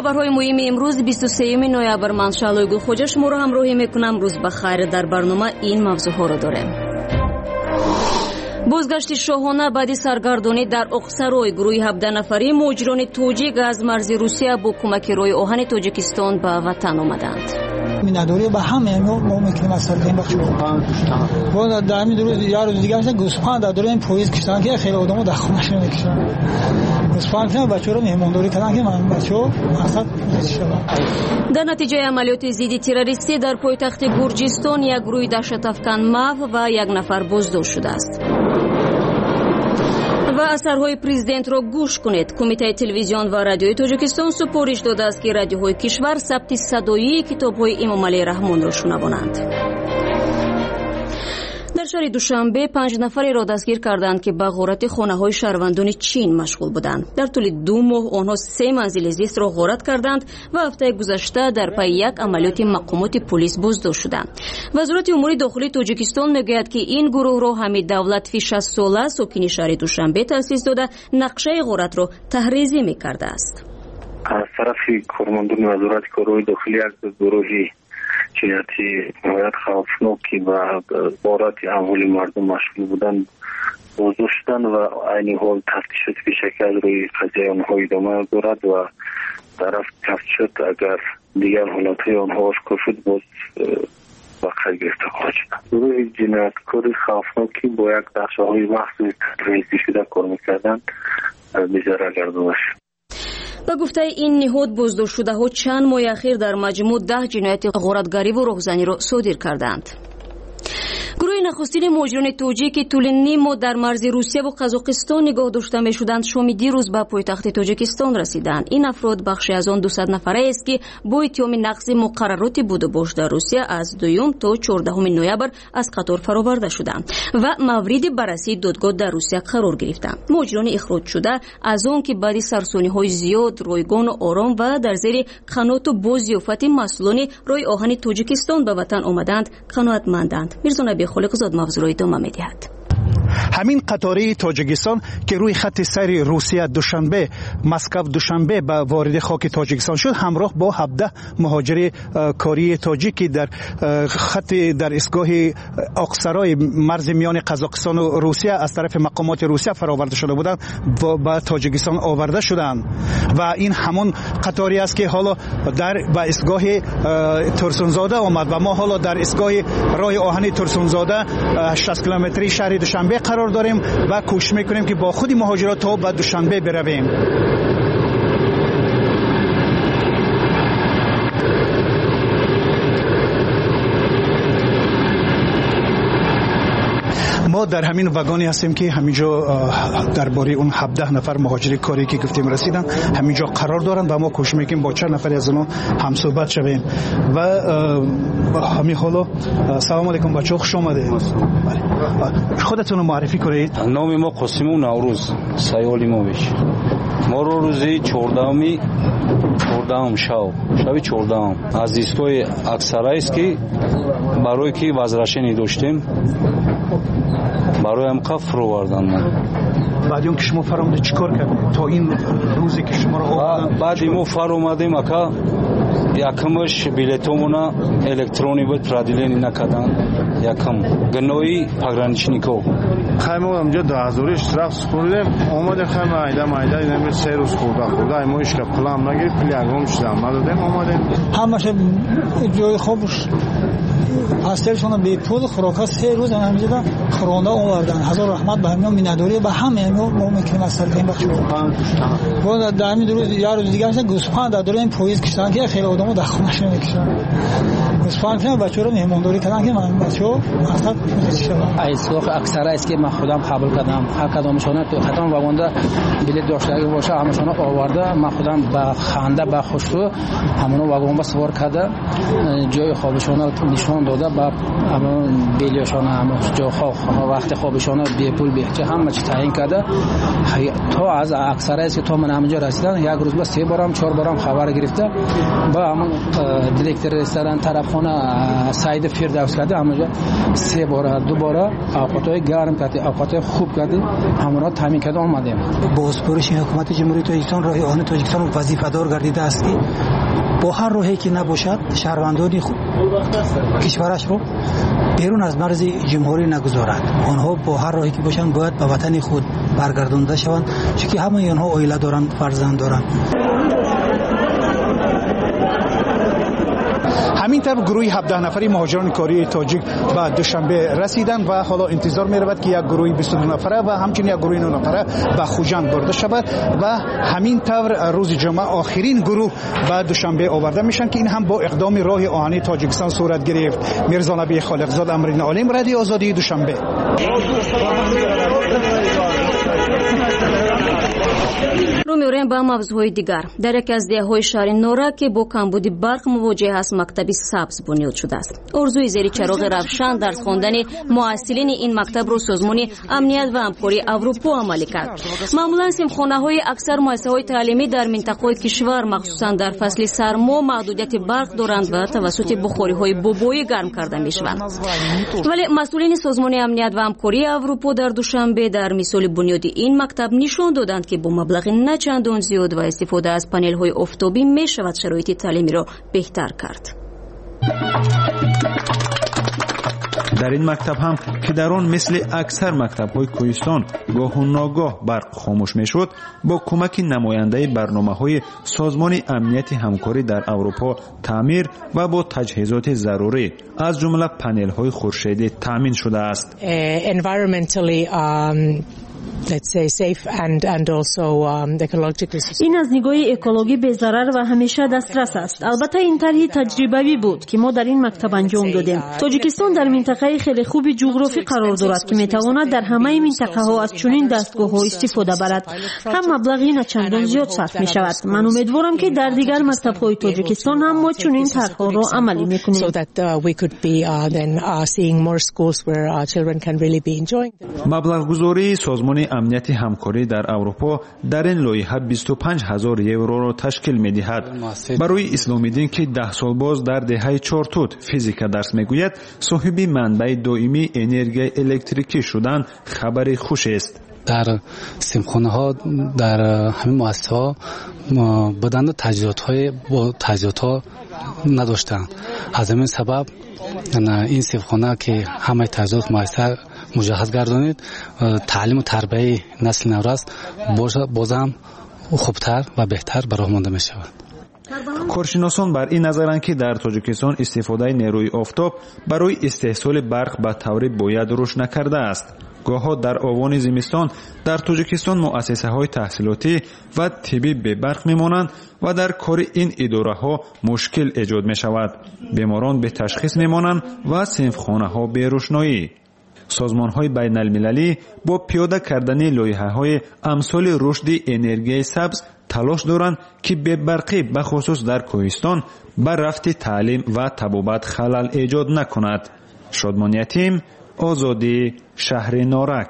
خبرهای مهم امروز 23 نوامبر من شعلوی گلخوجه شما رو همراهی میکنم. روز بخیر. در برنامه این موضوعها رو داریم. بازگشت شاهانه بعد سرگردانی در اقصرای گروه 17 نفری مهاجران تاجیک از مرز روسیه با کمک روی آهن تاجیکستان به وطن آمدند. مینداری به همه ما میکنیم از سرگین بخشم و در همین روز یا روز دیگه میشن گوسفند در دور این پویز کشتن که خیلی آدمو در خونش میکشن گوسفند کشتن بچه رو مهمانداری کردن که من بچه ها مقصد شدن. در نتیجه عملیات ضد تروریستی در پایتخت گرجستان یک گروه دهشت افکن محو و یک نفر بازداشت شده است. و اثرهای پرزیدنت را گوش کنید. کمیته تلویزیون و رادیوی تاجیکستان سپارش داده است که رادیوهای کشور ثبت صدایی کتاب‌های امام علی رحمان را شنوانند. در شهر دوشنبه 5 نفری را دستگیر کردند که به غارت خانه‌های شهروندان چین مشغول بودند. در طول 2 ماه آنها 3 منزل زیست را غارت کردند و هفته گذشته در پی یک عملیات مقامات پلیس بازداشت شدند. وزارت امور داخلی تاجیکستان میگوید که این گروه را حمید دولتفی 60 ساله ساکن شهر دوشنبه تأسیس داده نقشه غارت را تحریزی می‌کرده است. از طرف کارمندان وزارت کارهای داخلی یک گروهی جنایتی نهایت خوفناکی و غارت اموال مردم مشغول بودند بازداشت شدند و عین حال تفتیشات پیش از روی قضیه آنها ادامه دارد و طرف تفتیشات اگر دیگر حالتهای آنها آشکار شد باز وقت گرفته خواهد شد. گروه جنایتکار خوفناکی با یک نقشه‌های محض تروریستی شده کار می‌کردند بی‌ضرر گردانده شد. به گفته این نهاد بازداشت شده ها چند ماه اخیر در مجموع 10 جنایت غارتگری و راهزنی را صادر کردند. گروه نخستین مهاجران تاجیک که طول نیم ماه در مرز روسیه و قزاقستان نگاه داشته می‌شدند شام دیروز به پایتخت تاجیکستان رسیدند. این افراد بخشی از آن 200 نفره است که با اتهام نقض مقررات بود و باش در روسیه از 2 تا 14 نوامبر از قطار فرآورده شدند و مورد بررسی دادگاه در روسیه قرار گرفتند. مهاجران اخراج شده از آن که بعد سرسانی‌های زیاد رایگان و آرام و در زیر قنات و بازیافت مسئولان رای آهن تاجیکستان به وطن آمدند قناعتمندند. میرزا خالق زاد موضوع ادامه می‌دهد. همین قطاره تاجیکستان که روی خط سیر روسیه دوشنبه مسکو دوشنبه به وارد خاک تاجیکستان شد همراه با 17 مهاجر کاری تاجیکی در خط در ایستگاه آقسرای مرز میان قزاقستان و روسیه از طرف مقامات روسیه فرآورده شده بودند و به تاجیکستان آورده شدند و این همون قطاری است که حالا در به ایستگاه ترسونزاده آمد و ما حالا در ایستگاه راه آهن ترسونزاده 60 کیلومتری شهر دوشنبه قرار داریم و کوشش میکنیم که با خود مهاجرات تا به دوشنبه برویم. ما در همین واگنی هستیم که همینجا درباره اون 17 نفر مهاجر کاری که گفتیم رسیدن همینجا قرار دارن و ما کوشش میکنیم با چند نفر از اونها هم صحبت شویم و همین حالا سلام علیکم بچه‌ها خوش اومدید. خودتون رو معرفی کنید. نام ما قاسم نوروز سیالی ما بش ما رو روزی 14 شب 14 از ایستگاه اکسرای است که برای که وزرشنی داشتیم برای هم قفر رو بردن. بعد اون که شما فرامده چیکار کردید تا این روزی که شما رو آوردن؟ بعد ما فرامدیم اکا یکمش بلیتمونا الکترونی بود پردیلینی نکردن یکم گنوی پاگرانیچنیکو خیمه اونجا 2000 штраф خوردیم اومده خیمه ایده اینم 3 روز خورده ما هیچ پلان نگیریم پلیگرام شده آمدیم همش جای خوبش پاسترشون به پول خوراکا 3 روز همینجا خورنده آوردن. هزار رحمت به همین مینداری به همه ما میکنیم از سرگین بخش و در همین روز یا روز دیگه میشن گوسفند در دور این پویز کشتن که خیلی آدمو در خونش میکشن گوسفند کشتن بچه رو مهمانداری کردن که من بچه‌ها مقصد شدن. ایستگاه اکثر است که من خودم قبول کردم هر کدامشون تو خدام واگن بلیط داشته باشه همشون آورده من خودم با خنده با خوشرو همون واگن با سوار کرده جای خوابشون نشان داده با بیلیشان جا وقت خوابشان بی پول بی چه همه چی تعیین کرده تا از اکثر است که تا من همونجا رسیدن یک روز با 3 بارم 4 بارم خبر گرفته با همون دیرکتور رستوران طرفخانه سعید فردوس کرده همونجا 3 بار 2 بار اوقاتای گرم کرده اوقاتای خوب کرده همون تامین کرده اومدیم. بازپرسی حکومت جمهوری تاجیکستان راه آهن تاجیکستان وظیفه دار گردیده است که با هر راهی که نباشد شهروندان کشورش رو بیرون از مرز جمهوری نگذارد. آنها با هر راهی که باشند باید به وطن خود برگردانده شوند، چون همه آنها عائله دارند، فرزند دارند. همین طور گروه 17 نفری مهاجران کاری تاجیک به دوشنبه رسیدند و حالا انتظار می‌رود که یک گروه 22 نفره و همچنین یک گروه 9 نفره به خوجند برده شود و همین طور روز جمعه آخرین گروه به دوشنبه آورده میشن که این هم با اقدام راه آهنی تاجیکستان صورت گرفت. میرزا نبی خالقزاد، امرین عالم، رادیو آزادی، دوشنبه. رو می‌آوریم به موضوع دیگر. در یکی از دهه‌های شهر نورک که با کمبود برق مواجه است مکتبی سبز بنیاد شده است. ارزوی زیر چراغ روشن درس خواندن معلولین این مکتب رو سازمان امنیت و همکاری اروپا عملی کرد. معمولا سیمخانه‌های اکثر مؤسسه‌های تعلیمی در منطقه کشور مخصوصا در فصل سرما محدودیت برق دارند و توسط بخاری‌های بوبایی گرم کرده می‌شوند. ولی مسئولین سازمان امنیت و همکاری اروپا در دوشنبه در مثال بنیاد این مکتب نشان دادند که با مبلغ نه چندان زیاد و استفاده از پنل‌های آفتابی می‌شود شرایط تعلیمی را بهتر کرد. در این مکتب هم که در آن مثل اکثر مکتب‌های کوهستان گاه و ناگاه برق خاموش می‌شد، با کمک نماینده برنامه‌های سازمان امنیت همکاری در اروپا تعمیر و با تجهیزات ضروری از جمله پنل‌های خورشیدی تامین شده است. Let's say safe and also ecological. این از نگاه اکولوژی به ضرر و همیشه دسترس است. البته این طرح تجربوی بود که ما در این مکتب انجام دادیم. تاجیکستان در منطقه خیلی خوب جغرافی قرار دارد که میتواند در همه منطقه ها از چنین دستگاه ها استفاده برد. هم مبلغی نه چندان زیاد صرف می شود. من امیدوارم که در دیگر مکتب های تاجیکستان هم ما چنین طرح ها را عملی میکنیم. So that we could be then seeing more schools where children can really be enjoying. مبلغ گذاری سازمان امنیت همکاری در اروپا در این لایحه 25,000 یورو را تشکیل می‌دهد. برای اسلامیدین که 10 سال باز در دهه 4 توت فیزیکا درس می‌گوید، صاحب منبع دائمی انرژی الکتریکی شدن خبر خوش است. در سیمخانه‌ها در همین مؤسسه‌ها بدن تجهیزات‌ها نداشتند. از همین سبب این سیمخانه که همه تجهیزات مؤسسه مجهز گردانید تعلیم و تربیت نسل نو را بازم خوبتر و بهتر برای مانده می شود. کارشناسان بر این نظرند که در تاجیکستان استفاده نیروی آفتاب برای استحصال برق به طور باید رشد نکرده است. گاه‌ها در آوان زمستان در تاجیکستان مؤسسه‌های تحصیلاتی و طبی به برق می‌مانند و در کار این اداره‌ها مشکل ایجاد می‌شود. بیماران به تشخیص می‌مانند و صنفخانه‌ها به روشنایی. سازمان‌های بین‌المللی با پیاده کردن لایحه‌های امثال رشد انرژی سبز تلاش دارند که به برقی به خصوص در کوهستان بر رفت تعلیم و طبابت خلل ایجاد نکند. شادمان یتیم، آزادی، شهر نارک.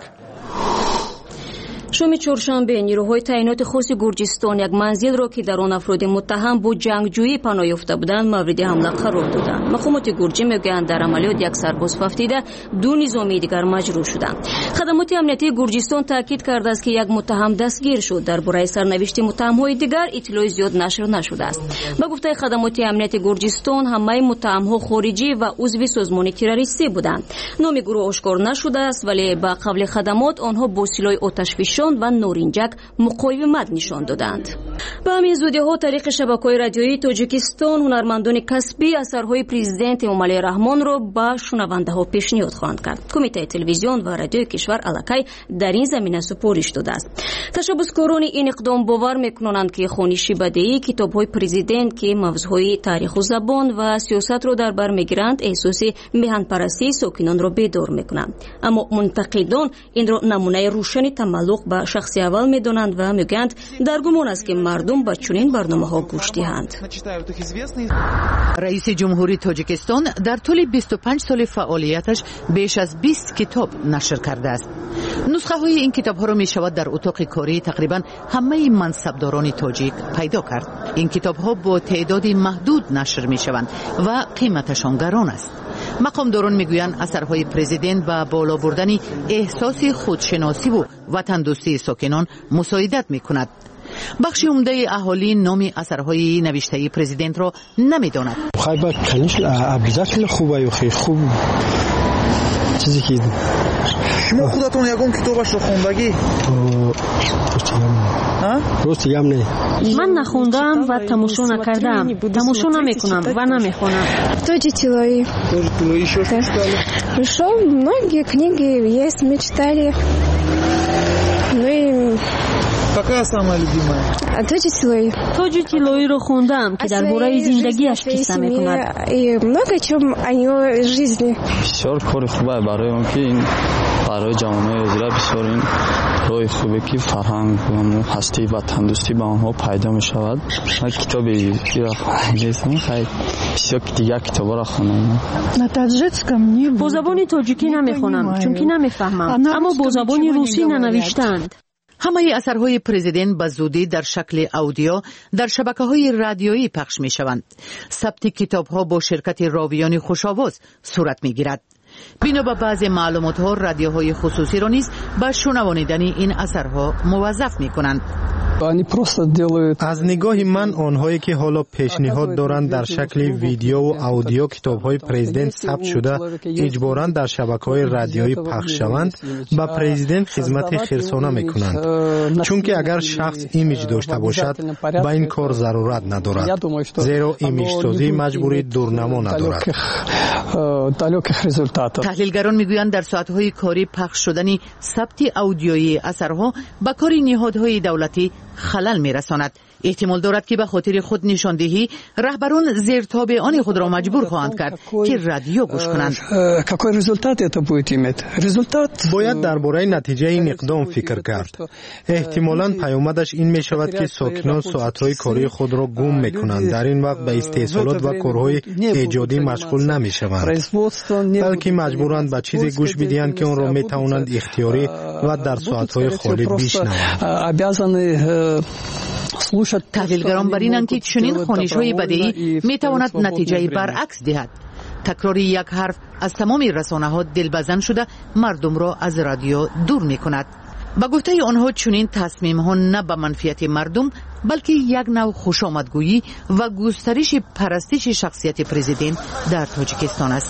شام چهارشنبه نیروهای تعینات خاص گرجستان یک منزل را که در آن افراد متهم با جنگجویی پناه یافته بودند مورد حمله قرار دادند. مقامات گرجی میگویند در عملیات یک سرباز ففتیده، 2 نظامی دیگر مجروح شدند. خدمات امنیتی گرجستان تاکید کرده است که یک متهم دستگیر شد. درباره سرنوشت متهم‌های دیگر اطلاع زیاد نشر نشده است. به گفته خدمات امنیتی گرجستان همه متهم‌ها خارجی و عضو سازمان تروریستی بودند. نام گروه آشکار نشده است ولی به قول خدمات آنها با سلاح آتشفشان و نارنجک مقاومت نشان دادند. به همین زودی‌ها طریق شبکه‌های رادیویی تاجیکستان هنرمندان کسبی اثرهای پرزیدنت امامعلی رحمان را به شنونده‌ها پیشنهاد خواهند کرد. کمیته تلویزیون و رادیوی کشور الکی در این زمینه سپارش داده است. تشبثکاران این اقدام باور می‌کنند که خوانش بدیعی کتاب‌های پرزیدنت که موضوعهای تاریخ و زبان و سیاست را در بر می‌گیرند احساس میهن‌پرستی ساکنان را بیدار می‌کنند. اما منتقدان این را نمونه روشن تملق ба шахси аввал медонанд ва мегӯянд дар гумон аст ки мардум ба чунин барномаҳо гӯш диҳанд. раиси ҷумҳурии тоҷикистон дар тӯли 25 соли фаъолияташ беш аз 20 китоб нашр кардааст. нусхаҳои ин китобҳоро мешавад дар утоқи кории тақрибан ҳамаи мансабдорони тоҷик пайдо кард. ин китобҳо бо теъдоди маҳдуд нашр мешаванд ва қиматашон гарон аст. мақомдорон мегӯянд асарҳои президент ба боло бурдани эҳсоси худшиносиву ватандӯстии сокинон мусоидат мекунад. бахши умдаи аҳолӣ номи асарҳои навиштаи президентро намедонад. шумо худатон ягон китобашро хондагӣ? ман нахондаам ва тамошо накардаам. тамошо намекунам ва намехонам. Тоҷи Тилои. Тоҷи Тилои что читали? Хорошо, многие книги есть, мы читали. Ну и какая самая любимая? Тоҷи Тилои. тоҷи тилоиро хондаам ки дар бораи зиндагиаш қисса мекунад. И много чего о его жизни. бисёр кори хубе барои он ки ин барои ҷавонои ҳозира бисёр ин роҳи хубе ки фарҳанг ҳастии ватандӯстӣ ба онҳо пайдо мешавад. ман китоби бисёр дигар китобҳоро хондам. бо забони тоҷикӣ намехонам, чунки намефаҳмам, аммо бо забони русӣ нанавиштаанд. ҳамаи асарҳои президент ба зудӣ дар шакли аудио дар шабакаҳои радиоӣ пахш мешаванд. сабти китобҳо бо ширкати ровиёни хушовоз сурат мегирад. бино ба баъзе маълумотҳо радиоҳои хусусиро низ ба шунавонидани ин асарҳо муваззаф мекунанд. аз нигоҳи ман онҳое ки ҳоло пешниҳод доранд дар шакли видеову аудио китобҳои президент сабт шуда иҷборан дар шабакаҳои радиоӣ пахш шаванд, ба президент хизмати хирсона мекунанд, чунки агар шахс имиҷ дошта бошад ба ин кор зарурат надорад, зеро имиҷсозӣ маҷбури дурнамо надорад. таҳлилгарон мегӯянд дар соатҳои корӣ пахш шудани сабти аудиоии асарҳо ба кори ниҳодҳои давлатӣ халал мерасонад. эҳтимол дорад ки ба хотири худ нишондиҳӣ раҳбарон зертоби они худро маҷбур хоҳанд кард ки радио гӯш kunand. бояд дар бораи натиҷаи ин иқдом фикр кард. эҳтимолан паёмадаш ин мешавад ки сокинон соатҳои кории худро гум мекунанд, дар ин вақт ба истеҳсолот ва корҳои эҷодӣ машғул намешаванд, балки маҷбуранд ба чизе гӯш бидиҳанд ки онро метавонанд ихтиёрӣ ва дар соатҳои холӣ бишнаванд. таҳлилгарон бар инанд ки чунин хонишҳои бадеӣ метавонад натиҷаи баръакс диҳад. такрори як ҳарф аз тамоми расонаҳо дилбазан шуда мардумро аз радио дур мекунад. ба гуфтаи онҳо чунин тасмимҳо на ба манфиати мардум, балки як нав хушомадгӯӣ ва густариши парастиши шахсияти президент дар тоҷикистон аст.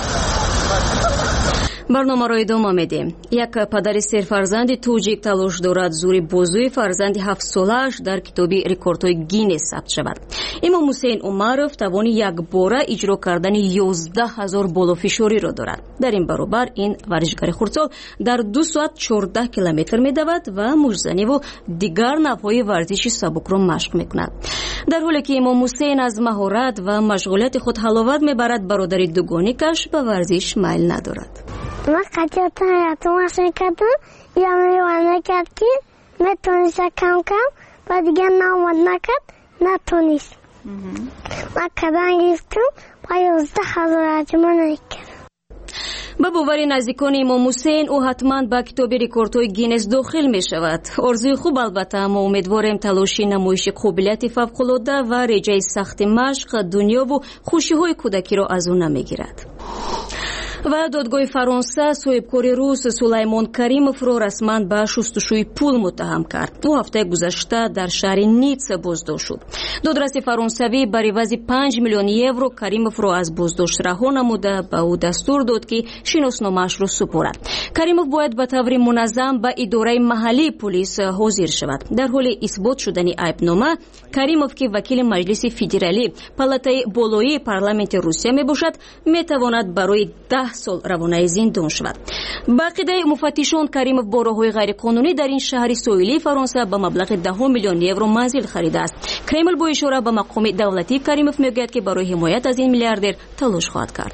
барномаро идома медем. як падари серфарзанди тоҷик талош дорад зури бозуи фарзанди 7-солааш дар китоби рекордҳои Гиннес сабт шавад. имом Ҳусейн Умаров тавони якбора иҷро кардани 11000 болофишориро дорад. дар ин баробар ин варзишгари хурдсол дар 2 соат 14 километр медавад ва мӯжзаниву дигар навъҳои варзиши сабукро машқ мекунад. дар ҳоле ки имом Ҳусейн аз маҳорат ва машғулияти худ ҳаловат мебарад, бародари дугоникаш ба варзиш майл надорад. من قطعتا حیاتو ماشین کردم یا میوانه کرد که نتونیست کم و دیگه نامد نکرد نتونیست من کدن گفتم با 11,000 عجمان نکرد. ба бовари наздикони имом Ҳусейн ӯ ҳатман ба китоби рекордҳои Гиннес дохил мешавад. орзуи хуб албатта, аммо умедворем талоши намоиши қобилияти фавқулода ва реҷаи сахти машқ дунёву хушиҳои кӯдакиро аз ӯ намегирад. ва додгоҳи Фаронса соҳибкори рус Сулаймон Каримовро расман ба шустушӯи пул муттаҳам кард. ӯ ҳафтаи гузашта дар шаҳри Нитса боздошт шуд. додраси фаронсавӣ бар ивази 5 миллион евро Каримовро аз боздошт раҳо намуда ба ӯ дастур дод ки шиносномаашро супорад. Каримов бояд ба таври муназзам ба идораи маҳаллии полис ҳозир шавад. дар ҳоли исбот шудани айбнома, Каримов ки вакили маҷлиси федералӣ палатаи болоии парламенти Русия мебошад, метавонад барои 10 сол равонаи зиндон шавад. ба ақидаи муфаттишон, Каримов бо роҳҳои ғайриқонунӣ дар ин шаҳри соҳилии Фаронса ба маблағи 10 миллион евро манзил харидааст. Кремл бо ишора ба мақоми давлатии Каримов мегӯяд ки барои ҳимоят аз ин миллиардер талош хоҳад кард.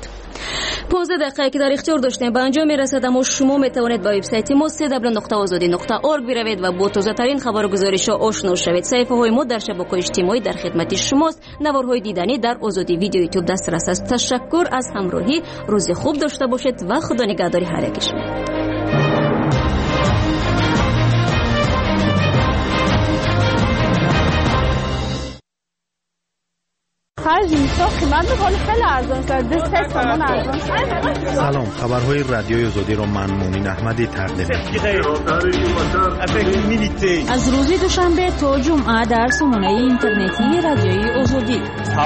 15 دقیقه که در اختیار داشتیم به انجام میرسد، اما شما میتوانید با وبسایت ما www.azadi.org بروید و با تازه ترین خبر و گزارش‌ها آشنا شوید. صفحه های ما در شبکه‌های اجتماعی در خدمت شماست. نوارهای دیدنی در آزادی ویدیو یوتیوب دسترس است. تشکر از همراهی. روز خوب داشته باشید و خدا نگهداری هر یک شما. سلام، خبرهای رادیوی آزادی را من مومن احمدی تقدیم می‌کنم. از روز دوشنبه تا جمعه در سامانه اینترنتی رادیوی آزادی.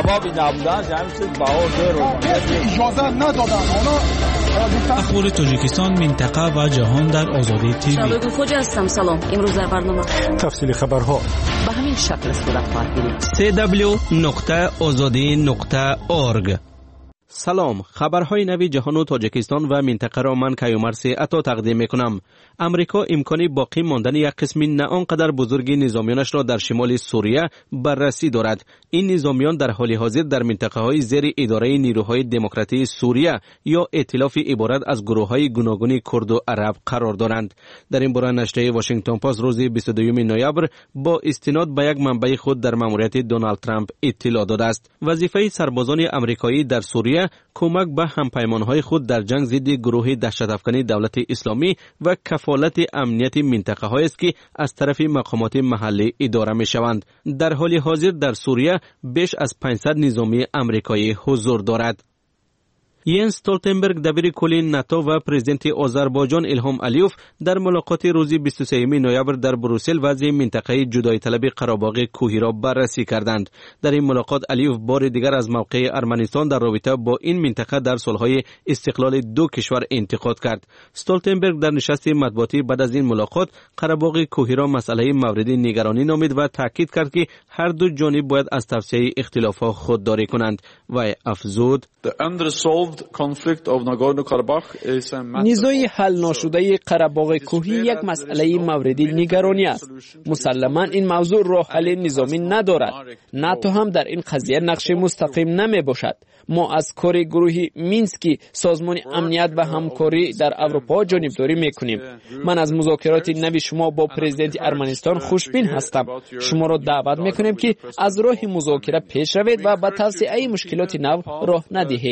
اخبار تاجیکستان، منطقه و جهان در آزادی تیوی. شادو خوجا هستم. سلام. امروز در برنامه تفصیل خبرها به همین شکل صورت خواهد گرفت. www.azadi.org. سلام، خبرهای نوی جهان و تاجیکستان و منطقه را من کیومرسی عطا تقدیم میکنم. امریکا امکانی باقی ماندن یک قسم نه آنقدر بزرگ نظامیانش را در شمال سوریه بررسی دارد. این نظامیان در حال حاضر در منطقه های زیر اداره نیروهای دموکراتی سوریه یا ائتلاف عبارت از گروه های گوناگون کرد و عرب قرار دارند. در این باره نشریه واشنگتن پست روز 22 نوامبر با استناد به یک منبع خود در ماموریت دونالد ترامپ اطلاع داده است. وظیفه سربازان آمریکایی در سوریه کمک به همپیمانهای خود در جنگ ضد گروه دهشت‌افکنی دولت اسلامی و کفالت امنیت منطقه هایی است که از طرف مقامات محلی اداره می شوند. در حال حاضر در سوریه بیش از 500 نظامی آمریکایی حضور دارد. ینس استولتنبرگ دبیر کل ناتو و پرزیدنت آذربایجان الهام علیوف در ملاقات روز 23 نوامبر در بروسل وضع منطقه جدایی طلب قره‌باغ کوهی را بررسی کردند. در این ملاقات علیوف بار دیگر از موقع ارمنستان در رابطه با این منطقه در صلح‌های استقلال دو کشور انتقاد کرد. استولتنبرگ در نشست مطبوعاتی بعد از این ملاقات قره‌باغ کوهی را مسئله مورد نگرانی نامید و تاکید کرد که هر دو جانب باید از توسعه اختلافات خودداری کنند و افزود نزاع حل ناشده قره‌باغ کوهی یک مسئله مورد نگرانی است. مسلماً این موضوع راه حل نظامی ندارد. ناتو هم در این قضیه نقش مستقیم نمی باشد. ما از کار گروه مینسکی سازمان امنیت و همکاری در اروپا جانبداری میکنیم. من از مذاکرات نوی شما با پرزیدنت ارمنستان خوشبین هستم. شما را دعوت میکنیم که از راه مذاکره پیش روید و به توسعه مشکلات نو راه ندهید.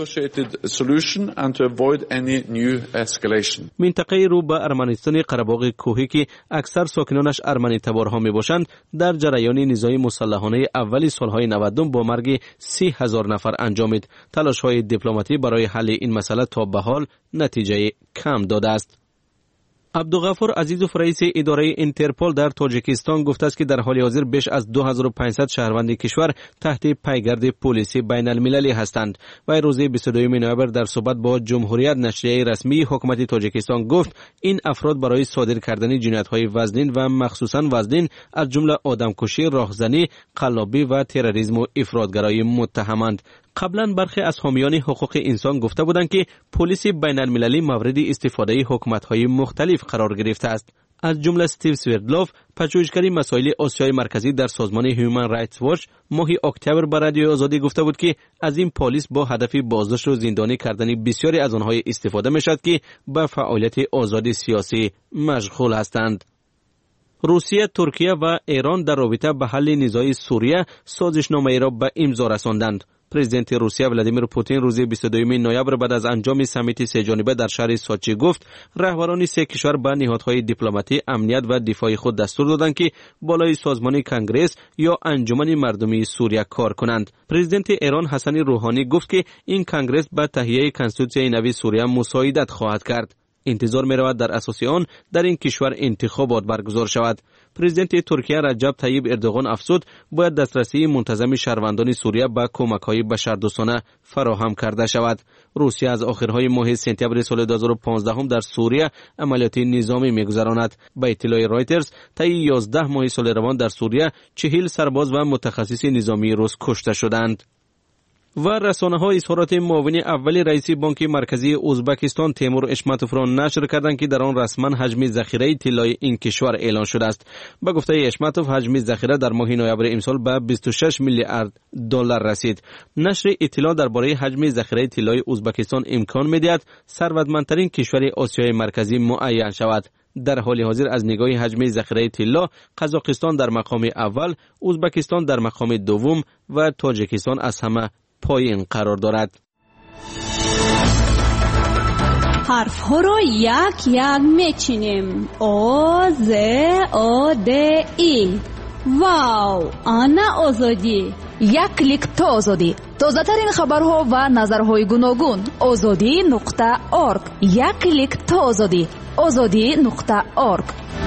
منطقه رو به ارمنستان قره‌باغ کوهی که اکثر ساکنانش ارمنی تبارها می باشند در جریان نزاع مسلحانه اولی سالهای 90 با مرگ 30,000 نفر انجامید. تلاش‌های دیپلماتی برای حل این مسئله تا به حال نتیجه کم داده است. عبدالغفور عزیزوف رئیس اداره اینترپول در تاجیکستان گفته است که در حال حاضر بیش از 2500 شهروند کشور تحت پیگرد پلیسی بین المللی هستند. و روز 22 نوامبر در صحبت با جمهوریت نشریه رسمی حکومت تاجیکستان گفت این افراد برای صادر کردن جنایت‌های وزنین و مخصوصاً وزنین از جمله آدمکشی، راهزنی، قلابی و تروریسم و افراطگرایی متهمند. قبلا برخی از حامیان حقوق انسان گفته بودند که پلیس بین المللی مورد استفاده حکومت‌های مختلف قرار گرفته است. از جمله استیو سوردلوف، پژوهشگر مسائل آسیای مرکزی در سازمان هیومن رایتس واچ، ماه اکتبر به رادیو آزادی گفته بود که از این پلیس با هدف بازداشت و زندانی کردن بسیاری از آنها استفاده می‌شود که به فعالیت آزادی سیاسی مشغول هستند. روسیه، ترکیه و ایران در رابطه به حل نزاع سوریه سازشنامه‌ای را به امضا رساندند. پرزیدنت روسیه ولادیمیر پوتین روز 22 نوامبر بعد از انجام سمیت سه جانبه در شهر سوچی گفت رهبران سه کشور به نهادهای دیپلماتی، امنیت و دفاعی خود دستور دادند که بالای سازمان کنگره یا انجمن مردمی سوریه کار کنند. پرزیدنت ایران حسن روحانی گفت که این کنگره به تهیه کنستیتوسیون نوی سوریه مساعدت خواهد کرد. انتظار می رود در اساس آن در این کشور انتخابات برگزار شود. پرزیدنت ترکیه رجب طیب اردوغان افزود باید دسترسی منتظم شهروندان سوریه به کمک‌های بشردوستانه فراهم کرده شود. روسیه از آخرهای ماه سپتامبر سال 2015 در سوریه عملیات نظامی می‌گذراند. به اطلاع رایترز طی 11 ماه سال روان در سوریه 40 سرباز و متخصص نظامی روس کشته شدند. و رسانه‌ها اظهارات معاون اول رئیس بانک مرکزی ازبکستان تیمور اشمتوف را نشر کردند که در آن رسما حجم ذخیره طلای این کشور اعلان شده است. به گفته اشمتوف حجم ذخیره در ماه نوامبر امسال به 26 میلیارد دلار رسید. نشر اطلاع درباره حجم ذخیره طلای ازبکستان امکان می‌دهد ثروتمندترین کشور آسیای مرکزی معین شود. در حال حاضر از نگاه حجم ذخیره طلا قزاقستان در مقام اول، ازبکستان در مقام دوم و تاجیکستان از همه پایین قرار دارد. حرف ها را یک یک میچینیم. او ز او د ای. واو، آنا آزادی. یک کلیک تا آزادی. تازه ترین خبرها و نظرهای گوناگون. azadi.org. یک کلیک تا آزادی. azadi.org.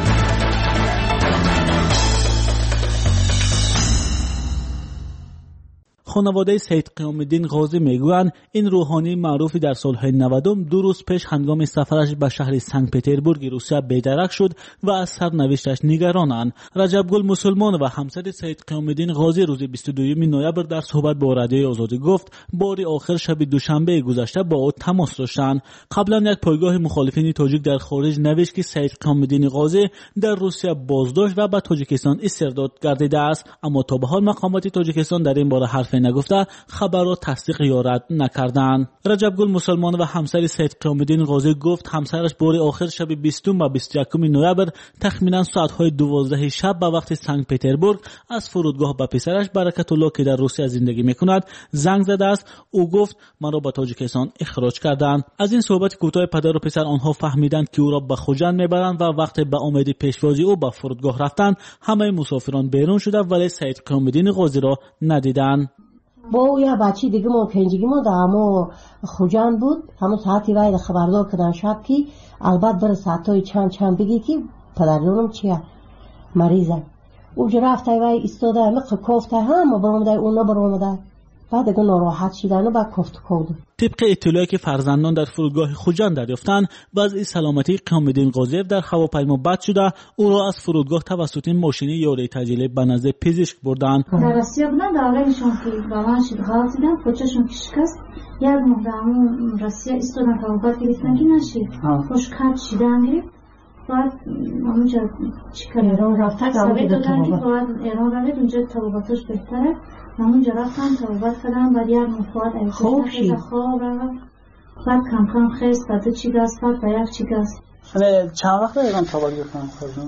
خانواده سید قیام الدین غازی میگویند این روحانی معروفی در سالهای 90 دو روز پیش هنگام سفرش به شهر سنت پترزبورگ روسیه بی‌درک شد و از سرنوشتش نگرانند. رجب گل مسلمان و همسر سید قیام الدین غازی روز 22 نوامبر در صحبت با رادیوی آزادی گفت باری آخر شب دوشنبه گذشته با او تماس داشتند. قبلا یک پایگاه مخالفین تاجیک در خارج نوشت که سید قیام الدین غازی در روسیه بازداشت و به تاجیکستان استرداد گردیده است، اما تا به حال مقامات تاجیکستان در این باره حرف نگفته خبر را تصدیق یا رد نکردند. رجب گل مسلمان و همسر سید قیام الدین غازی گفت همسرش بار آخر شب 20 و 21 نوامبر تخمینا ساعت‌های 12 شب به وقت سنت پترزبورگ از فرودگاه به پسرش برکت الله که در روسیه زندگی میکند زنگ زده است. او گفت من را به تاجیکستان اخراج کردند. از این صحبت کوتاه پدر و پسر آنها فهمیدند که او را به خوجند میبرند و وقتی به امید پیشوازی او به فرودگاه رفتند همه مسافران بیرون شده ولی سید قیام الدین غازی را ندیدند. با یه بچه دیگه ما پنجگی ما دامو خوجان بود همون ساعتی وای خبردار کردن شب که البته بر ساعتای چند بگی که پدرونم چیه مریضه اونجا رفته وای ایستاده همه کوفته هم برامده اونا برامده بعد دیگه ناراحت شدن و بعد کوفت کود. طبق اطلاعی که فرزندان در فرودگاه خوجند دریافتند وضع سلامتی قیام الدین غازی در هواپیما بد شده او را از فرودگاه توسط ماشین یاری تجلی به نزد پزشک بردند. در روسیه بودن دورانشون که با من شدخات دیدن پوچشون که شکست یک مقدمون روسیه استودن توقعات گرفتن که نشید خوشکت شدن گرفت بعد اونجا چیکار ایران رفتن سبب دادن که باید ایران روید اونجا طباباتش بهتره اونجا رفتن طبابات کردن بعد یک مفاد خوب شید خواب بعد کم کم خیست بعد چی گست بعد با یک چی گست. چند وقت ایران طبابات گرفتن خواهدن؟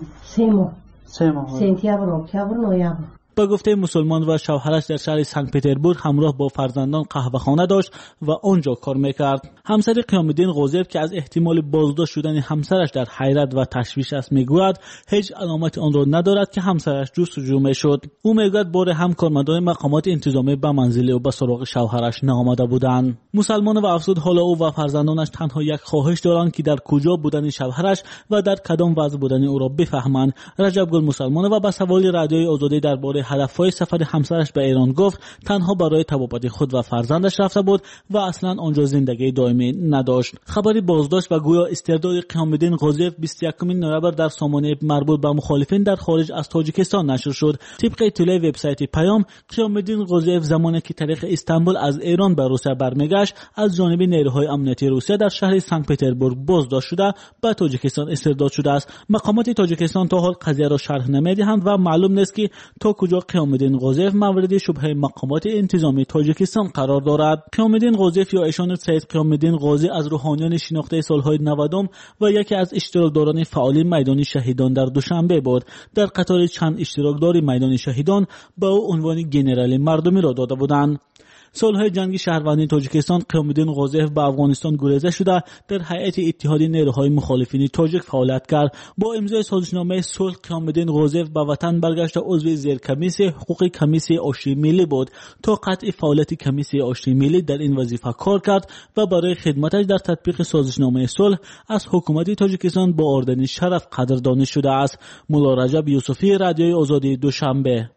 3 ماه سنتیابر اکتبر نوامبر. با گفته مسلمان و شوهرش در شهر سنت پترزبورگ همراه با فرزندان قهوه‌خانه داشت و آنجا کار میکرد. همسر قیام الدین غازی که از احتمال بازداشت شدن همسرش در حیرت و تشویش است میگوید هیچ علامت آن را ندارد که همسرش جستجو میشد. او میگوید بار هم کارمندان مقامات انتظامی به منزل او به سراغ شوهرش نآمده بودند. مسلمان و افزود حالا او و فرزندانش تنها یک خواهش دارند که در کجا بودن شوهرش و در کدام وضع بودن او را بفهمند. رجب گل مسلمان و به سوال رادیوی آزادی درباره هدفهای سفر همسرش به ایران گفت تنها برای طبابت خود و فرزندش رفته بود و اصلا آنجا زندگی دائمی نداشت. خبری بازداشت و گویا استرداد قیام الدین غازی 21 نوامبر در سامانه مربوط به مخالفین در خارج از تاجیکستان نشر شد. طبق اطلاع وبسایت پیام قیام الدین غازی زمانی که طریق استانبول از ایران به روسیه برمیگشت از جانب نیروهای امنیتی روسیه در شهر سنت پترزبورگ بازداشت شده به تاجیکستان استرداد شده است. مقامات تاجیکستان تا حال قضیه را شرح نمیدهند و معلوم نیست که تا کجا قیام الدین غازی مورد شبهه مقامات انتظامی تاجیکستان قرار دارد. قیام الدین غازی یا ایشان سید قیام الدین غازی از روحانیان شناخته سالهای 90 و یکی از اشتراکداران فعال میدان شهیدان در دوشنبه بود. در قطار چند اشتراکدار میدان شهیدان به او عنوان گنرال مردمی را داده بودند. سالهای جنگ شهروندی تاجیکستان قیام الدین غازی به افغانستان گریزه شده در هیئت اتحادیه نیروهای مخالفین تاجیک فعالیت کرد. با امضای سازشنامه صلح قیام الدین غازی به وطن برگشت عضو زیر کمیسیون حقوقی کمیسیون آشتی ملی بود. تا قطع فعالیت کمیسیون آشتی ملی در این وظیفه کار کرد و برای خدمتش در تطبیق سازشنامه صلح از حکومت تاجیکستان با اردن شرف قدردانی شده است. مولا رجب یوسفی، رادیوی آزادی، دوشنبه.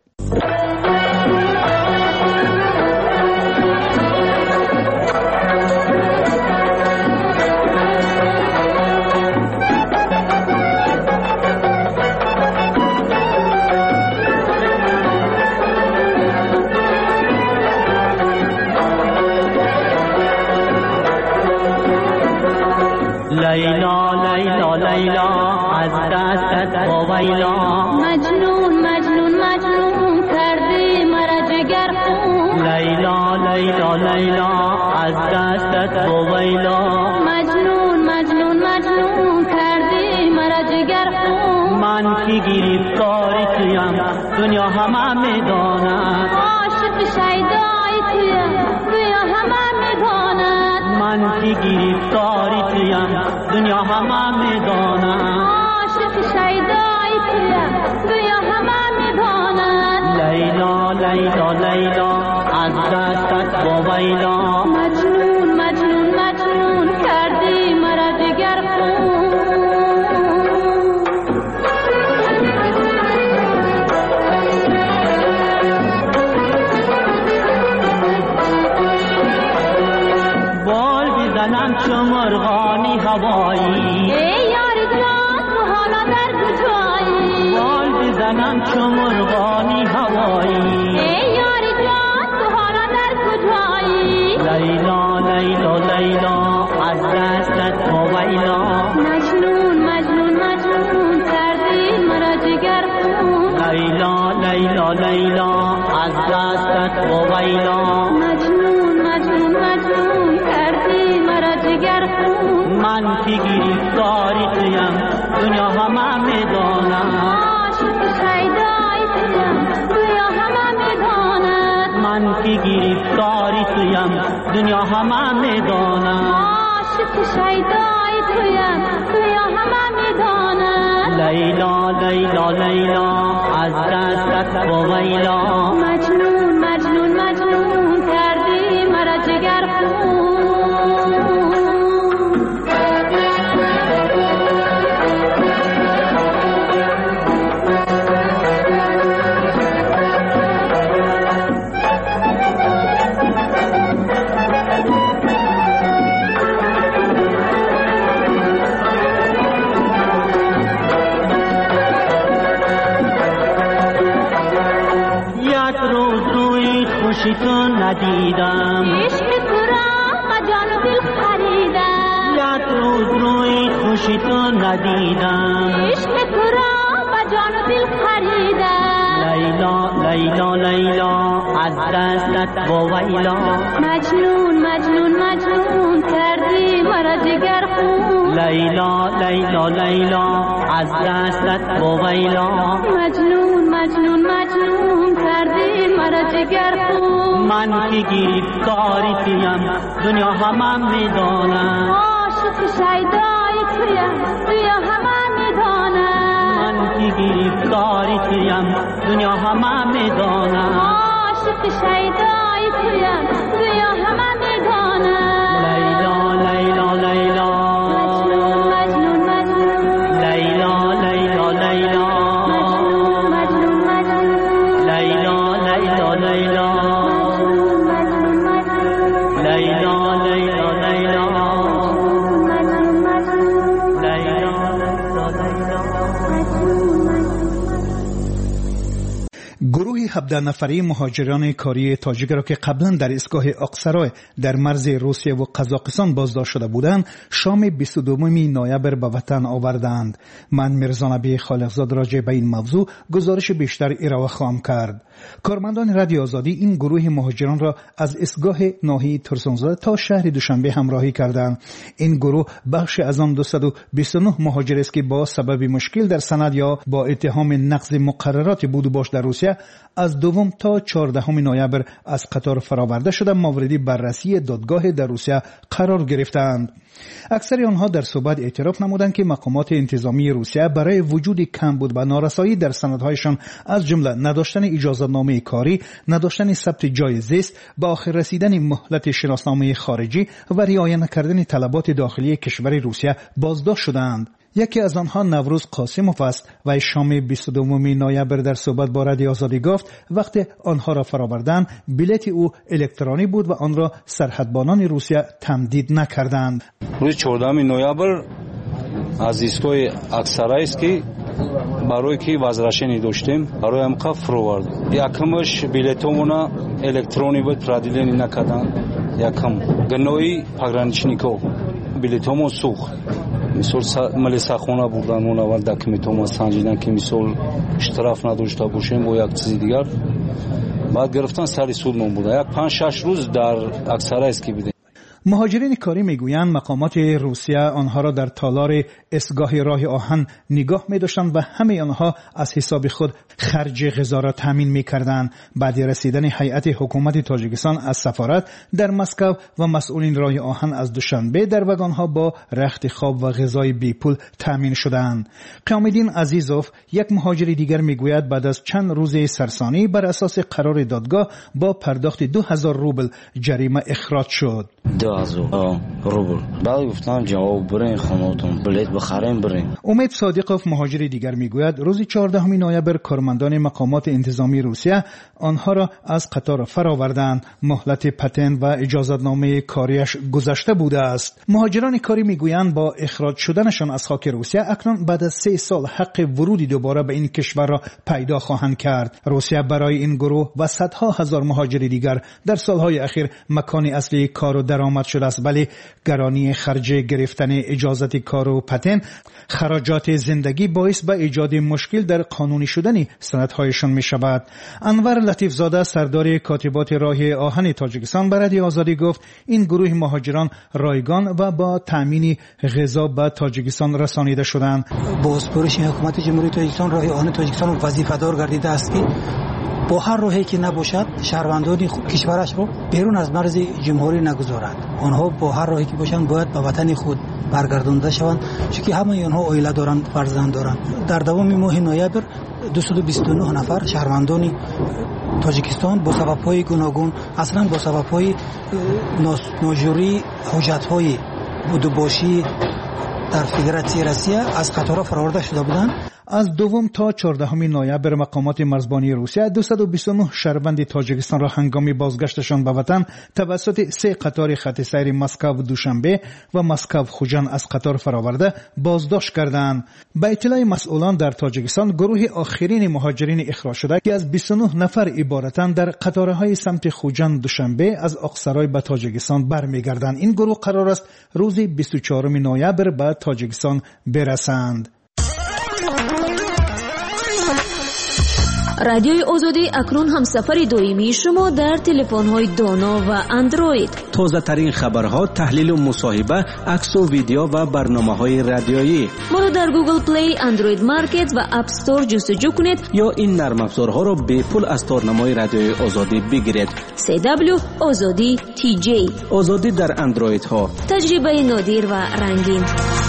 لیلا لیلا لیلا از دستت ویلا مجنون مجنون مجنون کردی مرا جگر خون لیلا لیلا لیلا از دستت ویلا مجنون مجنون مجنون کردی مرا جگر خون من کی گرفتار تویم دنیا همه میداند عاشق شیدای تویم دنیا همه میداند من کی گرفتار تویم دنیا همه میداند عاشق شیدای تویم دنیا همه میداند لیلا لیلا لیلا از دستت ویلا مجنون مجنون مجنون کردی مرا جگر خون بال بزنم چو مرغانی هوایی ای یار جان تو حالا در کجایی بال بزنم چو مرغانی هوایی ای یار جان تو حالا در کجایی لیلا لیلا لیلا از دستت ویلا مجنون مجنون مجنون کردی مرا جگر خون لیلا لیلا لیلا از دستت ویلا مجنون مجنون مجنون کردی مرا جگر خون من کی گرفتاری تویم دنیا همه میداند عاشق شیدای تویم دنیا همه میداند من کی گرفتاری تویم دنیا همه میداند عاشق شیدای تویم دنیا همه میداند لیلا لیلا لیلا از دستت ویلا مجنون مجنون مجنون کردی مرا جگر خون خوشی تو ندیدم عشق تو را با جان و دل خریدم یک روز روی خوشی تو ندیدم عشق تو را با جان و دل خریدم لیلا لیلا لیلا از دستت ویلا مجنون مجنون مجنون کردی مرا جگر خون لیلا لیلا لیلا از دستت ویلا مجنون مجنون مجنون کردی مرا جگر خون من کی گرفتاری تویم دنیا همه میداند عاشق شیدای تویم دنیا همه میداند من کی گرفتاری تویم دنیا همه میداند عاشق شیدای تویم دنیا همه میداند لیلا لیلا لیلا مجنون مجنون مجنون لیلا لیلا لیلا مجنون مجنون مجنون لیلا لیلا لیلا لیلا لیلا لیلا گروه 17 نفری مهاجران کاری تاجیک را که قبلا در ایستگاه اقصرای در مرز روسیه و قزاقستان بازداشت شده بودند شام 22 نوامبر به وطن آوردند. من میرزا نبی خالقزاد راجع به این موضوع گزارش بیشتر ارائه خواهم کرد. کارمندان رادیو آزادی این گروه مهاجران را از ایستگاه ناحیه ترسونزاده تا شهر دوشنبه همراهی کردند. این گروه بخش از آن 229 مهاجر است که با سبب مشکل در سند یا با اتهام نقض مقررات بود و باش در روسیه از 2 تا 14 نوامبر از قطار فراورده شده مورد بررسی دادگاه در روسیه قرار گرفتند. اکثر آنها در صحبت اعتراف نمودند که مقامات انتظامی روسیه برای وجود کمبود و نارسایی در سندهایشان از جمله نداشتن اجازه‌نامه کاری، نداشتن ثبت جای زیست، به آخر رسیدن مهلت شناسنامه خارجی و رعایت نکردن طلبات داخلی کشور روسیه بازداشت شدند. یکی از آنها نوروز قاسموف است و شام 22 نوامبر در صحبت با رادیو آزادی گفت وقتی آنها را فرآوردند بلیت او الکترونی بود و آن را سرحدبانان روسیه تمدید نکردند. روز 14 نوامبر از ایستگاه اکسرای است که برای که возвращение داشتیم برای امقا فروورد یکمش بلیتمون الکترونی بود پردیدن نکردن یکم گنوی پاگرانچنیکو بلیتمون سوخت мисол малисахона бурдан монавар документома санҷидан ки мисол иштироф надошта бошем бо як чизи дигар баъд гирифтан сари суд мебуда як 5-6 рӯз дар аксарайс ки бидем. مهاجرین کاری میگویند مقامات روسیه آنها را در تالار اسگاه راه آهن نگاه می‌داشتند و همه آنها از حساب خود خرج غذا را تامین می‌کردند. بعد رسیدن هیئت حکومت تاجیکستان از سفارت در مسکو و مسئولین راه آهن از دوشنبه در واگن‌ها با رخت خواب و غذای بی پول تامین شدند. قیام‌الدین عزیزوف یک مهاجر دیگر میگوید بعد از چند روز سرسانی بر اساس قرار دادگاه با پرداخت 2000 روبل جریمه اخراج شد. 2000 روبل. بعد گفتم جواب برین خونه‌تون بلیط بخرین برین. امید صادقوف مهاجر دیگر میگوید روز 14 نوامبر کارمندان مقامات انتظامی روسیه آنها را از قطار فرآوردند. مهلت پتنت و اجازه‌نامه کاریش گذشته بوده است. مهاجران کاری میگویند با اخراج شدنشان از خاک روسیه اکنون بعد از 3 سال حق ورودی دوباره به این کشور را پیدا خواهند کرد. روسیه برای این گروه و صدها هزار مهاجر دیگر در سالهای اخیر مکان اصلی کار و درآمد شده است، ولی گرانی خرج گرفتن اجازت کار و پتنت خراجات زندگی باعث به ایجاد مشکل در قانونی شدن سندهایشان می شود. انور لطیف زاده سردار کاتبات راه آهن تاجیکستان به رادیو آزادی گفت این گروه مهاجران رایگان و با تامین غذا به تاجیکستان رسانیده شدند. بازپرس حکومت جمهوری تاجیکستان راه آهن تاجیکستان وظیفه‌دار گردیده است که با هر راهی که نباشد شهروندان کشورش رو بیرون از مرز جمهوری نگذارد. آنها با هر راهی که باشند باید به وطن خود برگردانده شوند، چون همه آنها عائله دارند، فرزند دارند. در دوام ماه نوامبر 229 نفر شهروندان تاجیکستان با سبب‌های گوناگون، اصلا با سبب‌های ناجوری حجت‌های بودباشی در فدراسیون روسیه از قطار فرآورده شده بودند. از 2 تا 14 نوامبر مقامات مرزبانی روسیه 229 شهروند تاجیکستان را هنگام بازگشتشان به وطن توسط 3 قطار خط سیر مسکو دوشنبه و مسکو خوجان از قطار فرآورده بازداشت کردند. به اطلاع مسئولان در تاجیکستان گروه آخرین مهاجرین اخراج شده که از 29 نفر عبارتند در قطارهای سمت خوجان دوشنبه از اقصرای به تاجیکستان برمیگردند. این گروه قرار است روز 24 نوامبر به تاجیکستان برسند. رادیوی آزادی اکنون همسفر دائمی شما در تلفن‌های دانا و اندروید. تازه ترین خبرها، تحلیل و مصاحبه، عکس و ویدیو و برنامه‌های رادیویی. ما را در گوگل پلی، اندروید مارکت و اپ استور جستجو کنید یا این نرم افزارها را به پول از تارنمای رادیوی آزادی بگیرید. CW آزادی TJ. آزادی در اندروید ها. تجربه نادر و رنگین.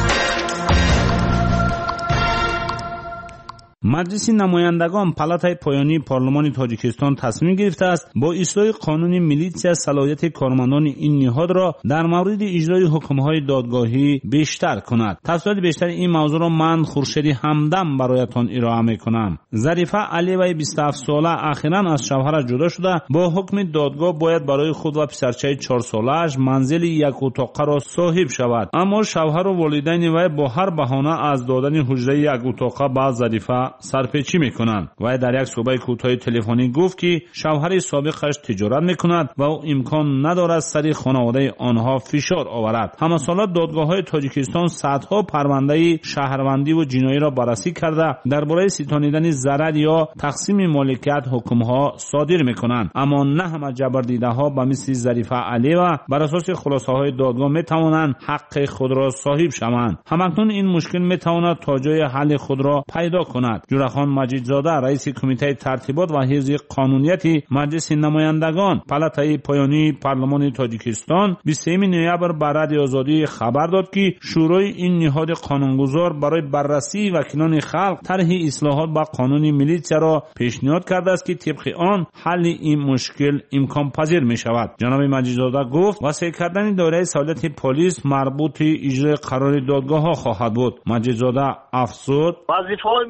مجلس نمایندگان پالاتای پایانی پارلمان تاجیکستان تصمیم گرفته است با اصلاح قانون میلیسیا صلاحیت کارمندان این نهاد را در مورد اجرای حکم‌های دادگاهی بیشتر کند. تفصیلات بیشتر این موضوع را من خورشیدی همدم برایتان ارائه می‌کنم. ظریفه علیوی 27 ساله اخیراً از شوهرش جدا شده با حکم دادگاه باید برای خود و پسرچه 4 ساله‌اش منزل یک اتاق را صاحب شود، اما شوهر و والدین وی با هر بهانه از دادن حجره یک اتاق به ظریفه سرپیچی میکنند. و در یک صحبت کوتاه تلفنی گفت که شوهر سابقش تجارت میکند و او امکان ندارد سر خانواده آنها فشار آورد. همسالات دادگاه‌های تاجیکستان صدها پرونده شهروندی و جنایی را بررسی کرده درباره ستانیدن ضرر یا تقسیم مالکیت حکم‌ها صادر میکنند، اما نه همه جبردیده‌ها به مثل ظریفه علی و بر اساس خلاصه‌های دادگاه میتوانند حق خود را صاحب شوند. همکنون این مشکل میتواند تا جای حل خود را پیدا کند. جورخان مجیدزاده رئیس کمیته ترتیبات و حفظ قانونیت مجلس نمایندگان پالاتای پایانی پارلمان تاجیکستان 23 نوامبر به رادیو آزادی خبر داد که شورای این نهاد قانونگذار برای بررسی وکیلان خلق طرح اصلاحات به قانون میلیسیا را پیشنهاد کرده است که طبق آن حل این مشکل امکان پذیر می شود. جناب مجیدزاده گفت وسیع کردن دایره سهولت پلیس مربوط اجرای قرار دادگاه ها خواهد بود. مجیدزاده افزود وظیفه‌های میلیسیا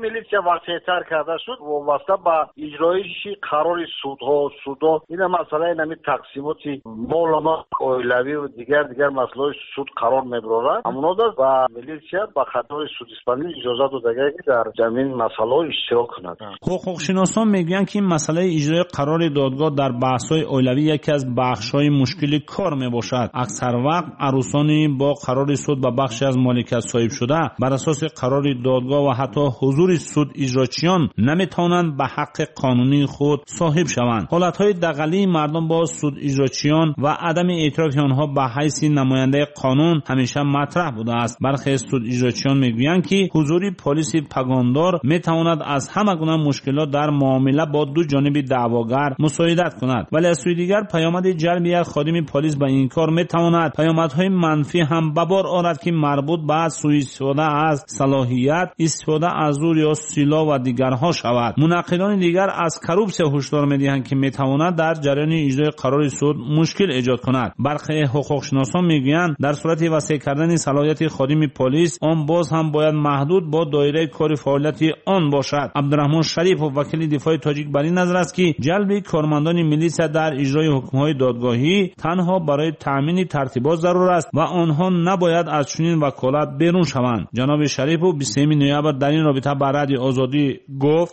мутавасситар карда шуд вобаста ба иҷроиши қарори судҳо ина масъала инами тақсимоти молама оилавӣ ва дигар масъалаҳои суд қарор мебарорад. ҳамонаст ба милитсия ба хатори судиспандӣ иҷоза додагае ки дар ҷамин масъалаҳо иштирок кунад. ҳуқуқшиносон мегӯянд ки масъалаи иҷрои қарори додгоҳ дар баҳсҳои оилавӣ яке аз бахшҳои мушкили кор мебошад. аксар вақт арӯсони бо қарори суд ба бахше аз моликият соҳибшуда бар асоси қарори додгоҳ ва ҳатто ҳузури суд иҷрочиён наметавонанд ба ҳаққи қонунии худ соҳиб шаванд. ҳолатҳои дағалии мардум бо суд иҷрочиён ва адами эътирофи онҳо ба ҳайси намояндаи қонун ҳамеша матраҳ будааст. бархе суд иҷрочиён мегӯянд ки ҳузури полиси пагондор метавонад аз ҳама гуна мушкилот дар муомила бо ду ҷониби даъвогар мусоидат кунад, вале аз сӯи дигар паёмади ҷалби як ходими полис ба ин кор метавонад паёмадҳои манфӣ ҳам ба бор орад ки марбут ба сӯистифода аз салоҳият, истифода аз зур ё силоҳ ва дигарҳо шавад. мунаққидони дигар аз коррупсия ҳушдор медиҳанд ки метавонад дар ҷараёни иҷрои қарори суд мушкил эҷод кунад. бархе ҳуқуқшиносон мегӯянд дар сурати васеъ кардани салоҳияти ходими полис он боз ҳам бояд маҳдуд бо доираи кори фаъолияти он бошад. абдураҳмон шарипов вакили дифои тоҷик бар ин назар аст ки ҷалби кормандони милитсия дар иҷрои ҳукмҳои додгоҳӣ танҳо барои таъмини тартибот зарур аст ва онҳо набояд аз чунин ваколат берун шаванд. ҷаноби шарипов 23 ноябр дар ин робита ба радиои Озодӣ гуфт: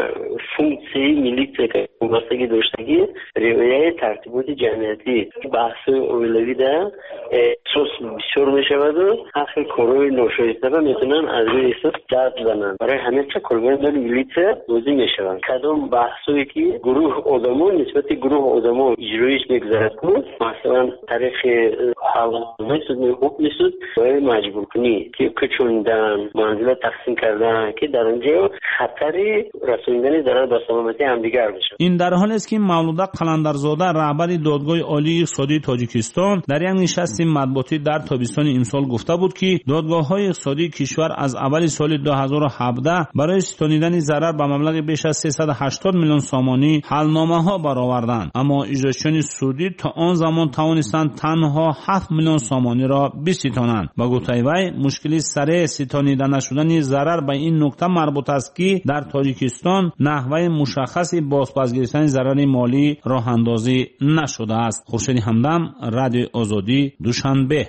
функсияи милитсия вобастагӣ доштагӣ риояи тартиботи ҷамъиятӣ баҳсҳои оилавида эҳсос бисёр мешаваду ҳаққи корҳои ношоистанро метавонанд аз рӯи эҳсос ҷалб зананд. барои ҳамеша коргарандони милитсия бозӣ мешаванд. кадом баҳсҳое ки гурӯҳ одамо нисбати гурӯҳ одамо иҷроиш мегузарад, масалан тариқи ҳаллномаи суд ҳукми суд барои маҷбуркунӣ ки кӯчондан, манзила тақсим кардан ки дар онҷо хатари расониндани зарар ба саломатии ҳамдигар мешавад. ин дар ҳоле аст ки мавлуда қаландарзода раҳбари додгоҳи олии иқтисодии тоҷикистон дар як нишасти матбуотӣ дар тобистони имсол гуфта буд ки додгоҳҳои иқтисодии кишвар аз аввали соли 2017 барои ситонидани зарар ба маблағи беш аз 380 миллион сомонӣ ҳалномаҳо бароварданд, аммо иҷрочиёни судӣ то он замон тавонистанд танҳо 7 миллион сомониро биситонанд. ба гуфтаи вай мушкили сареъ ситонида нашудани зарар ба ин нукта марбут аст ки дар тоҷикистон наҳваи мушаххаси бозпас гирифтани зарари молӣ роҳандозӣ нашудааст. хуршеди ҳамдам, радиои Озодӣ, Душанбе.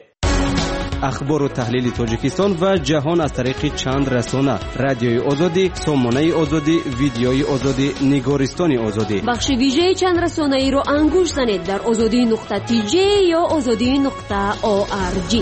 ахбору таҳлили тоҷикистон ва ҷаҳон аз тариқи чанд расона: радиои Озодӣ, Сомонаи Озодӣ, видеои Озодӣ, Нигористони Озодӣ. бахши вижеи чанд расонаиро ангуш занед дар озодӣ.tj ё озодӣ.org.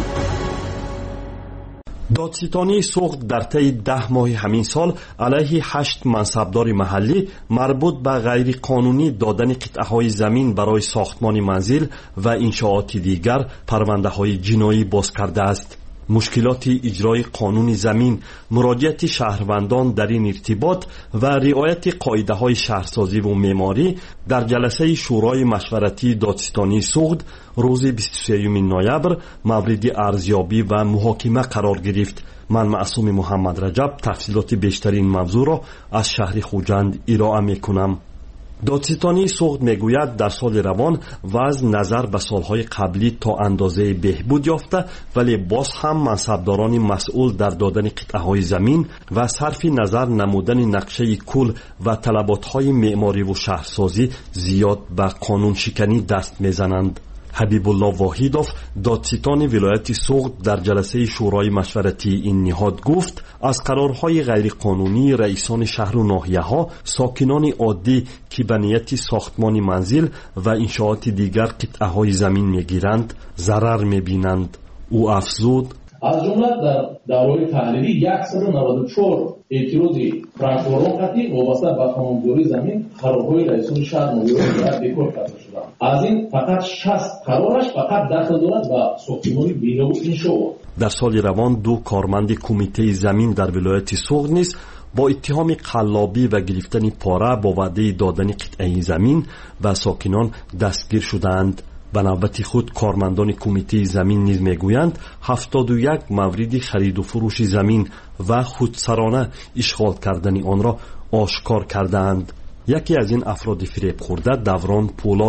додситонии суғд дар таи 10 моҳи ҳамин сол алайҳи 8 мансабдори маҳаллӣ марбут ба ғайриқонунӣ додани қитъаҳои замин барои сохтмони манзил ва иншооти дигар парвандаҳои ҷиноӣ боз кардааст. мушкилоти иҷрои қонуни замин, муроҷиати шаҳрвандон дар ин иртибот ва риояти қоидаҳои шаҳрсозиву меъморӣ дар ҷаласаи шӯрои машваратии додситонии суғд рӯзи 23 ноябр мавриди арзёбӣ ва муҳокима қарор гирифт. ман маъсуми муҳаммадраҷаб тафсилоти бештари ин мавзӯъро аз шаҳри хуҷанд ироа мекунам. додситонии суғд мегӯяд дар соли равон вазн назар ба солҳои қаблӣ то андозае беҳбуд ёфта, вале боз ҳам мансабдорони масъул дар додани қитъаҳои замин ва сарфи назар намудани нақшаи кул ва талаботҳои меъмориву шаҳрсозӣ зиёд ба қонуншиканӣ даст мезананд. ҳабибулло воҳидов, додситони вилояти суғд дар ҷаласаи шӯрои машваратии ин ниҳод гуфт: аз қарорҳои ғайриқонунии раисони шаҳру ноҳияҳо сокинони оддӣ ки ба нияти сохтмони манзил ва иншооти дигар қитъаҳои замин мегиранд зарар мебинанд. ӯ афзуд: аз ҷумла дар давраи таҳрирӣ 194 эътирози прокуророн қатъӣ вобаста ба қонунгузории замин қарорҳои раисони шаҳр ноҳияҳо бекор карда шуданд. аз ин фақат 60 қарораш фақат дахл дорад ба сохтмони бинову иншоот. дар соли равон ду корманди кумитаи замин дар вилояти суғд низ бо иттиҳоми қаллобӣ ва гирифтани пора бо ваъдаи додани қитъаи замин ба сокинон дастгир шудаанд. ба навбати худ кормандони кумитаи замин низ мегӯянд 71 мавриди хариду фурӯши замин ва худсарона ишғол кардани онро ошкор кардаанд. яке аз ин афроди фиребхӯрда Даврон Пӯлодов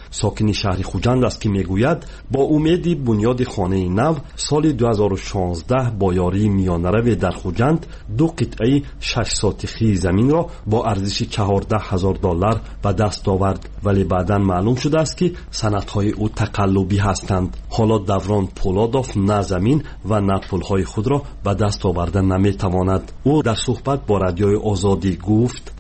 ساکن شهر خوجند است که میگوید با امید بنیاد خانه نو سال 2016 با یاری میانرو در خوجند 2 قطعه 6 ساتخی زمین را با ارزش $14,000 به دست آورد، ولی بعداً معلوم شده است که سندهای او تقلبی هستند. حالا دوران پولادوف نه زمین و نه پولهای خود را به دست آورده نمیتواند. او در صحبت با رادیوی آزادی گفت: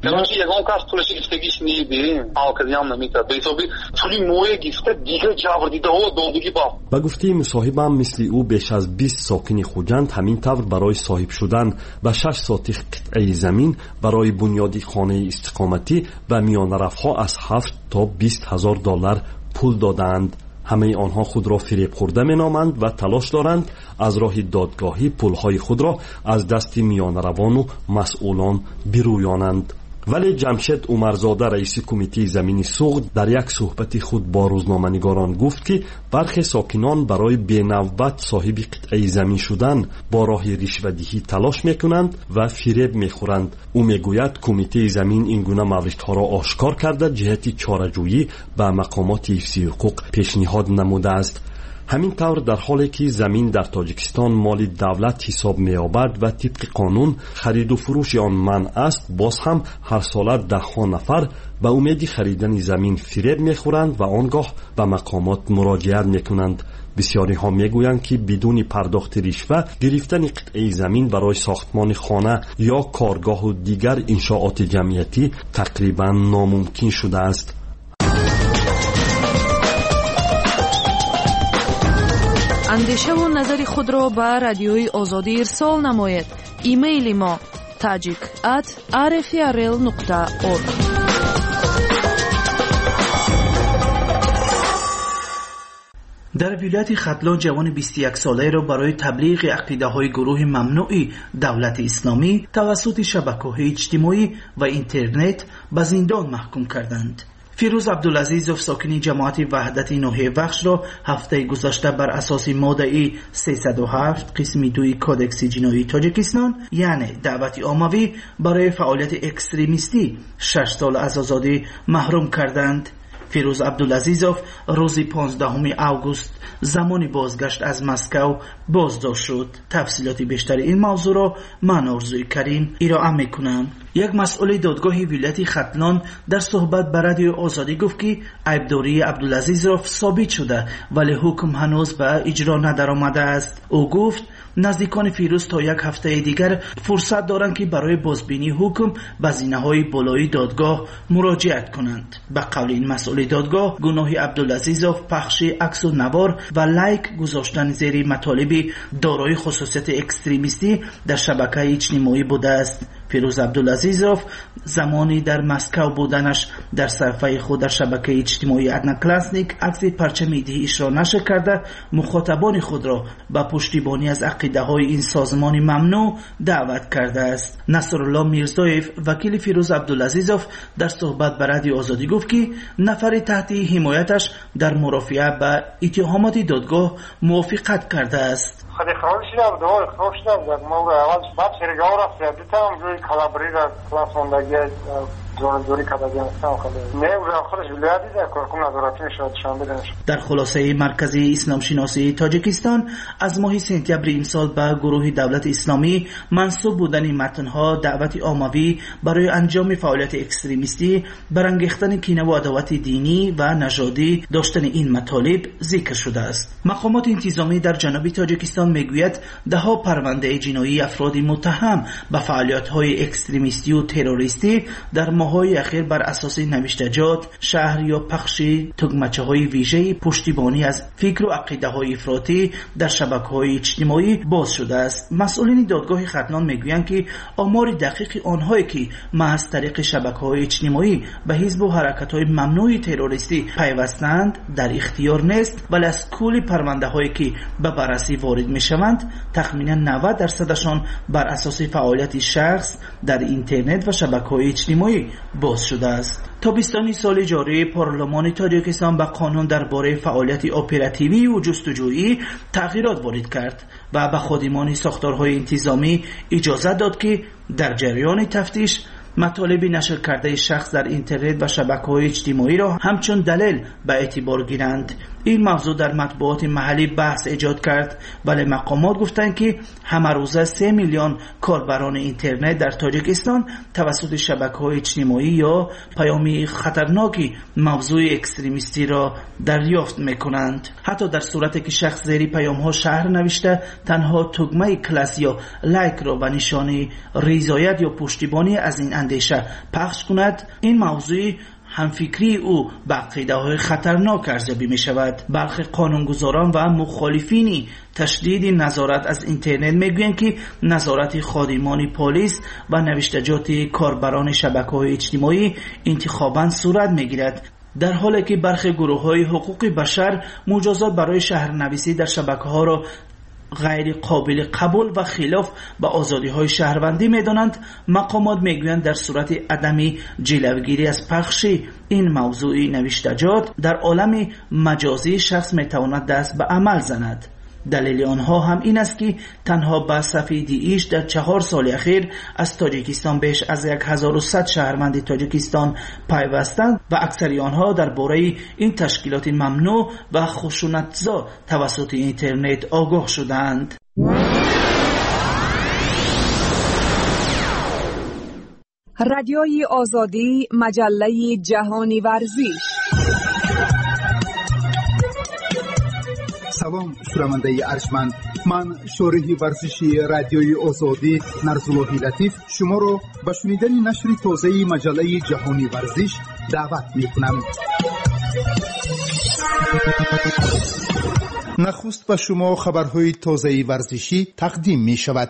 به گفته مصاحبم مثل او بیش از 20 ساکن خوجند همین طور برای صاحب شدن به 6 ساتخ قطعه زمین برای بنیاد خانه استقامتی و میانرفها از 7 تا $20,000 پول دادند. همه آنها خود را فریب خورده مینامند و تلاش دارند از راه دادگاهی پولهای خود را از دست میانروان و مسئولان برویانند. ولی جمشید عمرزاده رئیس کمیته زمینی سوخت در یک صحبت خود با روزنامه‌نگاران گفت که برخی ساکنان برای بینوبت صاحب قطعه زمین شدن با راه رشوه‌دهی تلاش میکنند و فریب میخورند. او میگوید کمیته زمین این گونه موردها را آشکار کرده جهت چاره‌جویی به مقامات حفظ حقوق پیشنهاد نموده است. همین طور در حالی که زمین در تاجیکستان مال دولت حساب می‌یابد و طبق قانون خرید و فروش آن منع است، باز هم هر ساله 10 نفر به امید خریدن زمین فریب می‌خورند و آنگاه به مقامات مراجعه می‌کنند. بسیاری ها میگویند که بدون پرداخت رشوه گرفتن قطعه زمین برای ساختمان خانه یا کارگاه و دیگر انشاءات جمعیتی تقریبا ناممکن شده است. اندیشه و نظر خود را به رادیوی آزادی ارسال نماید. ایمیل ما tajik@rfrl.org. در ولایت ختلان جوان 21 ساله را برای تبلیغ عقیده‌های گروه ممنوع دولت اسلامی توسط شبکه‌های اجتماعی و اینترنت به زندان محکوم کردند. فیروز عبدالعزیزوف ساکن جماعت وحدت نوحه بخش را هفته گذشته بر اساس ماده 307 قسم 2 کودکس جنایی تاجیکستان یعنی دعوت عمومی برای فعالیت اکستریمیستی 6 سال از آزادی محروم کردند. فیروز عبدالعزیزوف روز 15 آگوست زمانی بازگشت از مسکو بازداشت شد. تفصیلات بیشتر این موضوع را من آرزوی کریم ارائه میکنم. یک مسئول دادگاه ولایت ختلان در صحبت با رادیو آزادی گفت که عیبداری عبدالعزیزوف ثابت شده ولی حکم هنوز به اجرا ندرآمده است. او گفت نزدیکان فیروز تا یک هفته دیگر فرصت دارند که برای بازبینی حکم به زینه‌های بالای دادگاه مراجعت کنند. به قول این مسئول دادگاه گناه عبدالعزیزوف پخش عکس و نوار و لایک گذاشتن زیر مطالب دارای خصوصیت اکستریمیستی در شبکه اجتماعی بوده است. فیروز عبدالعزیزوف زمانی در مسکو بودنش در صفحه خود در شبکه اجتماعی ادناکلاسنیک عکس پرچم ایده اشرا نشر کرده مخاطبان خود را به پشتیبانی از عقیده های این سازمان ممنوع دعوت کرده است. نصرالله میرزایف وکیل فیروز عبدالعزیزوف در صحبت با رادیو آزادی گفت که نفر تحت حمایتش در مرافعه به اتهامات دادگاه موافقت کرده است. خیلی خواهش نبود خواهش نبود ما اول بعد فرگاه رفت دیدم روی کلابری در کلاس موندگی دوری کبادیانستان خیلی نه خودش ولایت دیده کارکن نظارتی میشود شنبه دانش. در خلاصه مرکزی اسلام شناسی تاجیکستان از ماه سپتامبر این سال به گروه دولت اسلامی منسوب بودن متنها دعوت عمومی برای انجام فعالیت اکستریمیستی، برانگیختن کینه و عداوت دینی و نژادی داشتن این مطالب ذکر شده است. مقامات انتظامی در جنوب تاجیکستان میگوید دهها پرونده جنایی افراد متهم به فعالیت‌های اکستریمیستی و تروریستی در ماه‌های اخیر بر اساس نوشتجات، شهر یا پخش تگمچه‌های ویژه پشتیبانی از فکر و عقیده‌های افراطی در شبکه‌های اجتماعی باز شده است. مسئولین دادگاه ختلان میگویند که آمار دقیق آنهایی که محض طریق شبکه‌های اجتماعی به حزب و حرکت‌های ممنوع تروریستی پیوستند در اختیار نیست، ولی از کل پرونده‌هایی که به بررسی وارد می‌شوند تخمیناً 90% بر اساس فعالیت شخص در اینترنت و شبکه‌های اجتماعی باز شده است. تابستان سال جاری پارلمان تاجیکستان به قانون درباره فعالیت اپراتیوی و جستجویی تغییرات وارد کرد و به خادمان ساختارهای انتظامی اجازه داد که در جریان تفتیش مطالب نشر کرده شخص در اینترنت و شبکه‌های اجتماعی را همچون دلیل به اعتبار گیرند. این موضوع در مطبوعات محلی بحث ایجاد کرد، ولی مقامات گفتند که همه روزه 3 میلیون کاربران اینترنت در تاجیکستان توسط شبکه‌های اجتماعی یا پیامی خطرناکی موضوع اکستریمیستی را دریافت می‌کنند. حتی در صورتی که شخص زیر پیام‌ها شهر نوشته تنها تگمه کلاس یا لایک را به نشانه رضایت یا پشتیبانی از این اندیشه پخش کند، این موضوع همفکری او به عقیده‌های خطرناک ارزیابی می شود. برخی قانونگذاران و مخالفین تشدید نظارت از اینترنت میگویند که نظارت خادمان پلیس و نوشتجات کاربران شبکه‌های اجتماعی انتخاباً صورت میگیرد، در حالی که برخی گروه‌های حقوق بشر مجازات برای شهرنویسی در شبکه‌ها را غیر قابل قبول و خلاف به آزادی‌های شهروندی می‌دانند. مقامات می‌گویند در صورت عدم جلوگیری از پخش این موضوع نوشتجات در عالم مجازی شخص می‌تواند دست به عمل زند. دلیل آنها هم این است که تنها به صفحه دیش در 4 سال اخیر از تاجیکستان بیش از 1100 شهروند تاجیکستان پیوستند و اکثری آنها درباره این تشکیلات ممنوع و خشونت‌زا توسط اینترنت آگاه شدند. رادیوی آزادی، مجله جهانی ورزش. سلام شنونده ارجمند، من شارح ورزشی رادیوی آزادی نرزاللهی لطیف شما را به شنیدن نشر تازه مجله جهانی ورزش دعوت می‌کنم. نخست به شما خبرهای تازه ورزشی تقدیم می‌شود.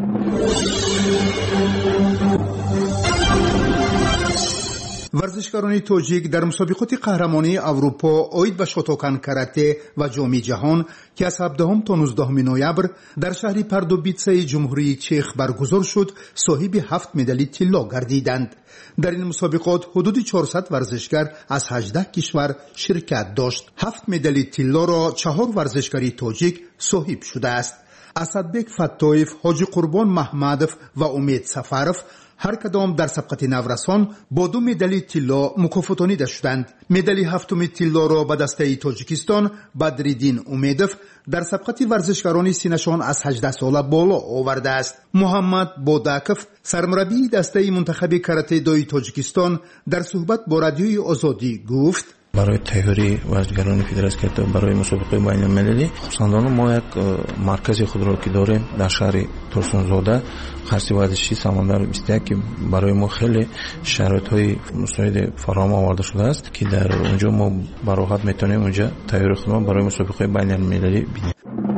ورزشکاران تاجیک در مسابقات قهرمانی اروپا عاید به شاتوکن کاراته و جام جهان که از 17 تا 19 نوامبر در شهر پاردوبیتسه جمهوری چخ برگزار شد صاحب 7 مدال طلا گردیدند. در این مسابقات حدود 400 ورزشکار از 18 کشور شرکت داشت. 7 مدال طلا را 4 ورزشکار تاجیک صاحب شده است. اسدبک فتایف، حاجی قربان محمدов و امید سفرов هر کدام در سبقت نورسان با 2 مدال طلا مکافاتانیده شدند. مدال 7 طلا را به دسته تاجیکستان بدریدین امیدov در سبقت ورزشکاران سینشان از 18 ساله بالا آورده است. محمد بوداکov سرمربی دسته منتخب کاراته دوی تاجیکستان در صحبت با رادیوی آزادی گفت: برای تهیاری ورزشکاران فدراسیون کاراته برای مسابقه بین المللی خصوصا ما یک مرکز خود را که داریم در شهر ترسونزاده قصر ورزشی سمندر 21 که برای ما خیلی شرایط‌های مساعد فراهم آورده شده است که در اونجا ما به راحت میتونیم اونجا تهیاری خودمان برای مسابقه بین المللی بینیم.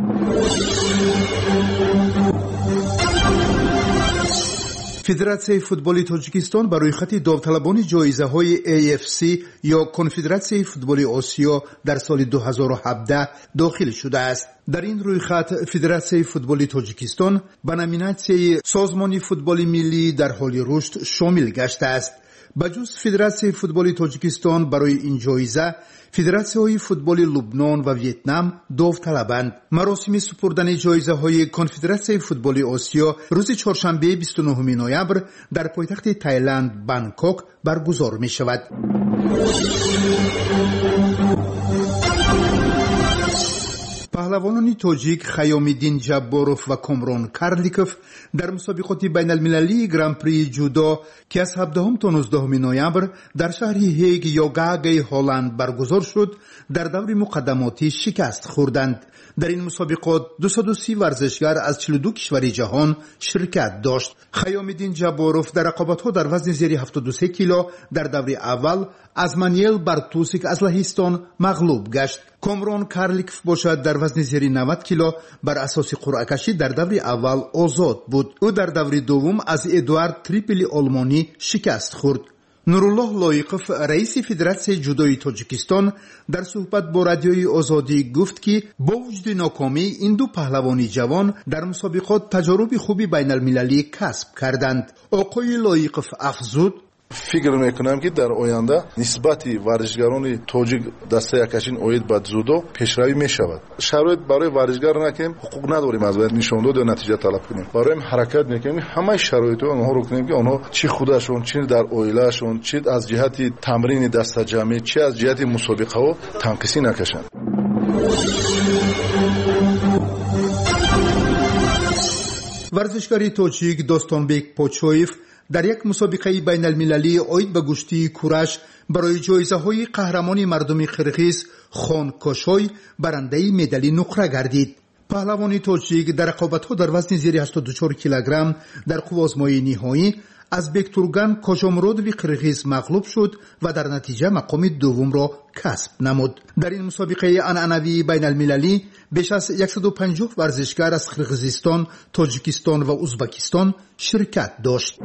فدراسیون فوتبال تاجیکستان برای خط داوطلبان جایزه‌های AFC یا کنفدراسیون فوتبال آسیا در سال 2017 داخل شده است. در این روی خط فدراسیون فوتبال تاجیکستان به نامیناسیون سازمان فوتبال ملی در حال رشد شامل گشته است. بجز فدراسیون فوتبال تاجیکستان برای این جایزه فدراسیون‌های فوتبال لبنان و ویتنام داوطلبند. مراسم سپردن جایزه‌های کنفدراسیون فوتبال آسیا روز چهارشنبه 29 نوامبر در پایتخت تایلند بانکوک برگزار می‌شود. پهلوانان تاجیک خیام‌الدین جباروف و کامران کارلیکوف در مسابقات بین المللی گران پری جودو که از 17 تا 19 نوامبر در شهر هیگ یا گاگای هلند برگزار شد در دور مقدماتی شکست خوردند. در این مسابقات 230 ورزشکار از 42 کشور جهان شرکت داشت. خیام‌الدین جباروف در رقابت‌ها در وزن زیر 73 کیلو در دور اول از مانیل بارتوسیک از لهستان مغلوب گشت. کامران کارلیکوف باشد در وزن زیر 90 کیلو بر اساس قرعه کشی در دور اول آزاد بود. او در دور دوم از ادوارد تریپلی آلمانی شکست خورد. نورالله لایقوف رئیس فدراسیون جودوی تاجیکستان در صحبت با رادیوی آزادی گفت که با وجود ناکامی این دو پهلوانی جوان در مسابقات تجارب خوبی بین المللی کسب کردند. آقای لایقوف افزود: فکر میکنم که در آینده نسبت ورزشکاران تاجیک دسته یکشین اوید به زودو پیشروی میشود. شرایط برای ورزشکار نکنیم، حقوق نداریم از باید نشان داد و نتیجه طلب کنیم. برای حرکت میکنیم همه شرایط اونها رو کنیم که اونها چی خودشون، چی در اویلاشون، چی از جهت تمرین دسته جمعی، چی از جهت مسابقه ها تنقیسی نکشند. ورزشکاری تاجیک دوستانبек پوچویف در یک مسابقه بین المللی اوید به گشتی کورش برای جایزه های قهرمانی مردم قرقیز خان کوشوی برنده مدال نقره گردید. پهلوانی تاجیک در رقابت‌ها در وزن زیر 84 کیلوگرم در قوازمای نهایی از بکتورگان کوشومرودوی قرقیز مغلوب شد و در نتیجه مقام دوم را کسب نمود. در این مسابقه عنعنوی بین المللی بیش از 150 ورزشکار از قرقیزستان، تاجیکستان و ازبکستان شرکت داشت.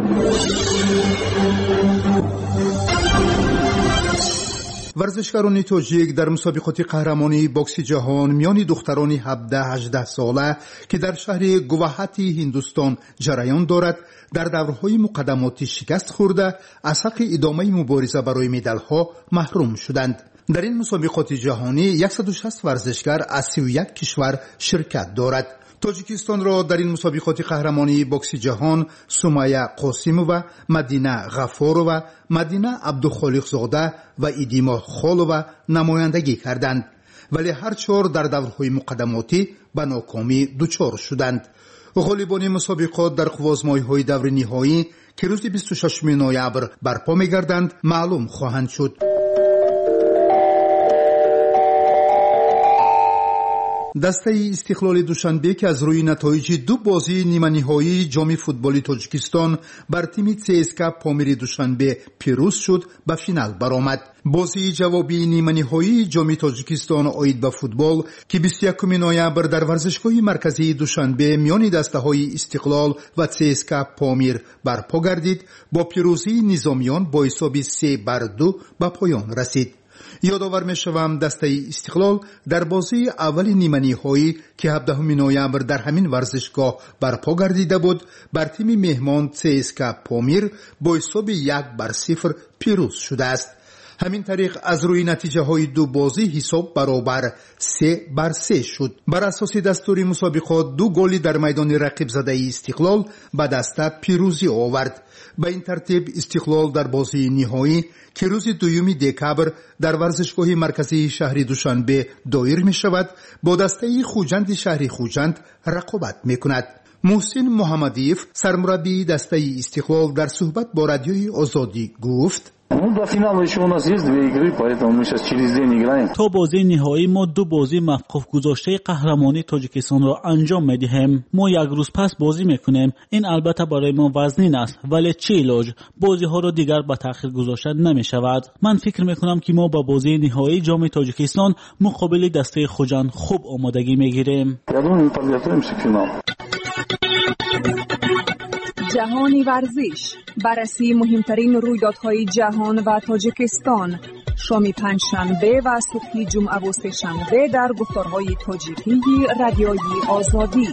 ورزشکاران تاجیک در مسابقات قهرمانی بوکس جهان میان دختران 17-18 ساله که در شهر گواهاتی هندوستان جریان دارد در دورهای مقدماتی شکست خورده از حق ادامه مبارزه برای مدال‌ها محروم شدند. در این مسابقات جهانی 160 ورزشکار از 31 کشور شرکت دارد. تاجیکستان را در این مسابقات قهرمانی بوکس جهان سمیه قاسیمووا، مدینه غفارова، مدینه عبدالخالق زاده و ایدیما خالووا نمایندگی کردند، ولی هر چهار در دورهای مقدماتی به ناکامی دچار شدند. غالبان مسابقات در قوازمایی‌های دور نهایی که روز 26 نوامبر برپا می‌گردند معلوم خواهند شد. دسته استقلال دوشنبه که از روی نتایج دو بازی نیمه نهایی جام فوتبال تاجیکستان بر تیم CSKA پامیر دوشنبه پیروز شد به فینال برآمد. بازی جوابی نیمه نهایی جام تاجیکستان اوید به فوتبال که 21 نوامبر در ورزشگاه مرکزی دوشنبه میان دسته‌های استقلال و CSKA پامیر برپا گردید با پیروزی نظامیان با حساب 3-2 به پایان رسید. یادآور می‌شوم دسته استقلال در بازی اول نیمه نهایی که 17 نوامبر در همین ورزشگاه برپا گردیده بود بر تیم مهمان CSKA پامیر با حساب 1-0 پیروز شده است. همین طریق از روی نتیجه های دو بازی حساب برابر 3-3 شد. بر اساس دستور مسابقات 2 گلی در میدان رقیب زده استقلال به دست پیروزی آورد. به این ترتیب استقلال در بازی نهایی که روز 2 دکبر در ورزشگاه مرکزی شهر دوشنبه دایر می شود با دسته خوجند شهر خوجند رقابت می کند. محسن محمدیف سرمربی دسته استقلال در صحبت با رادیوی آزادی گفت: تا بازی نهایی ما 2 بازی موقوف گذاشته قهرمانی تاجیکستان را انجام میدهیم. ما 1 روز پس بازی میکنیم. این البته برای ما وزنین است، ولی چه علاج؟ بازی ها را دیگر به تأخیر گذاشته نمی شود. من فکر میکنم که ما با بازی نهایی جام تاجیکستان مقابل دسته خوجند خوب آمادگی میگیریم. جهانی ورزش، بررسی مهمترین رویدادهای جهان و تاجیکستان، شام پنجشنبه و صبح جمعه و سه‌شنبه در گفتارهای تاجیکی رادیوی آزادی.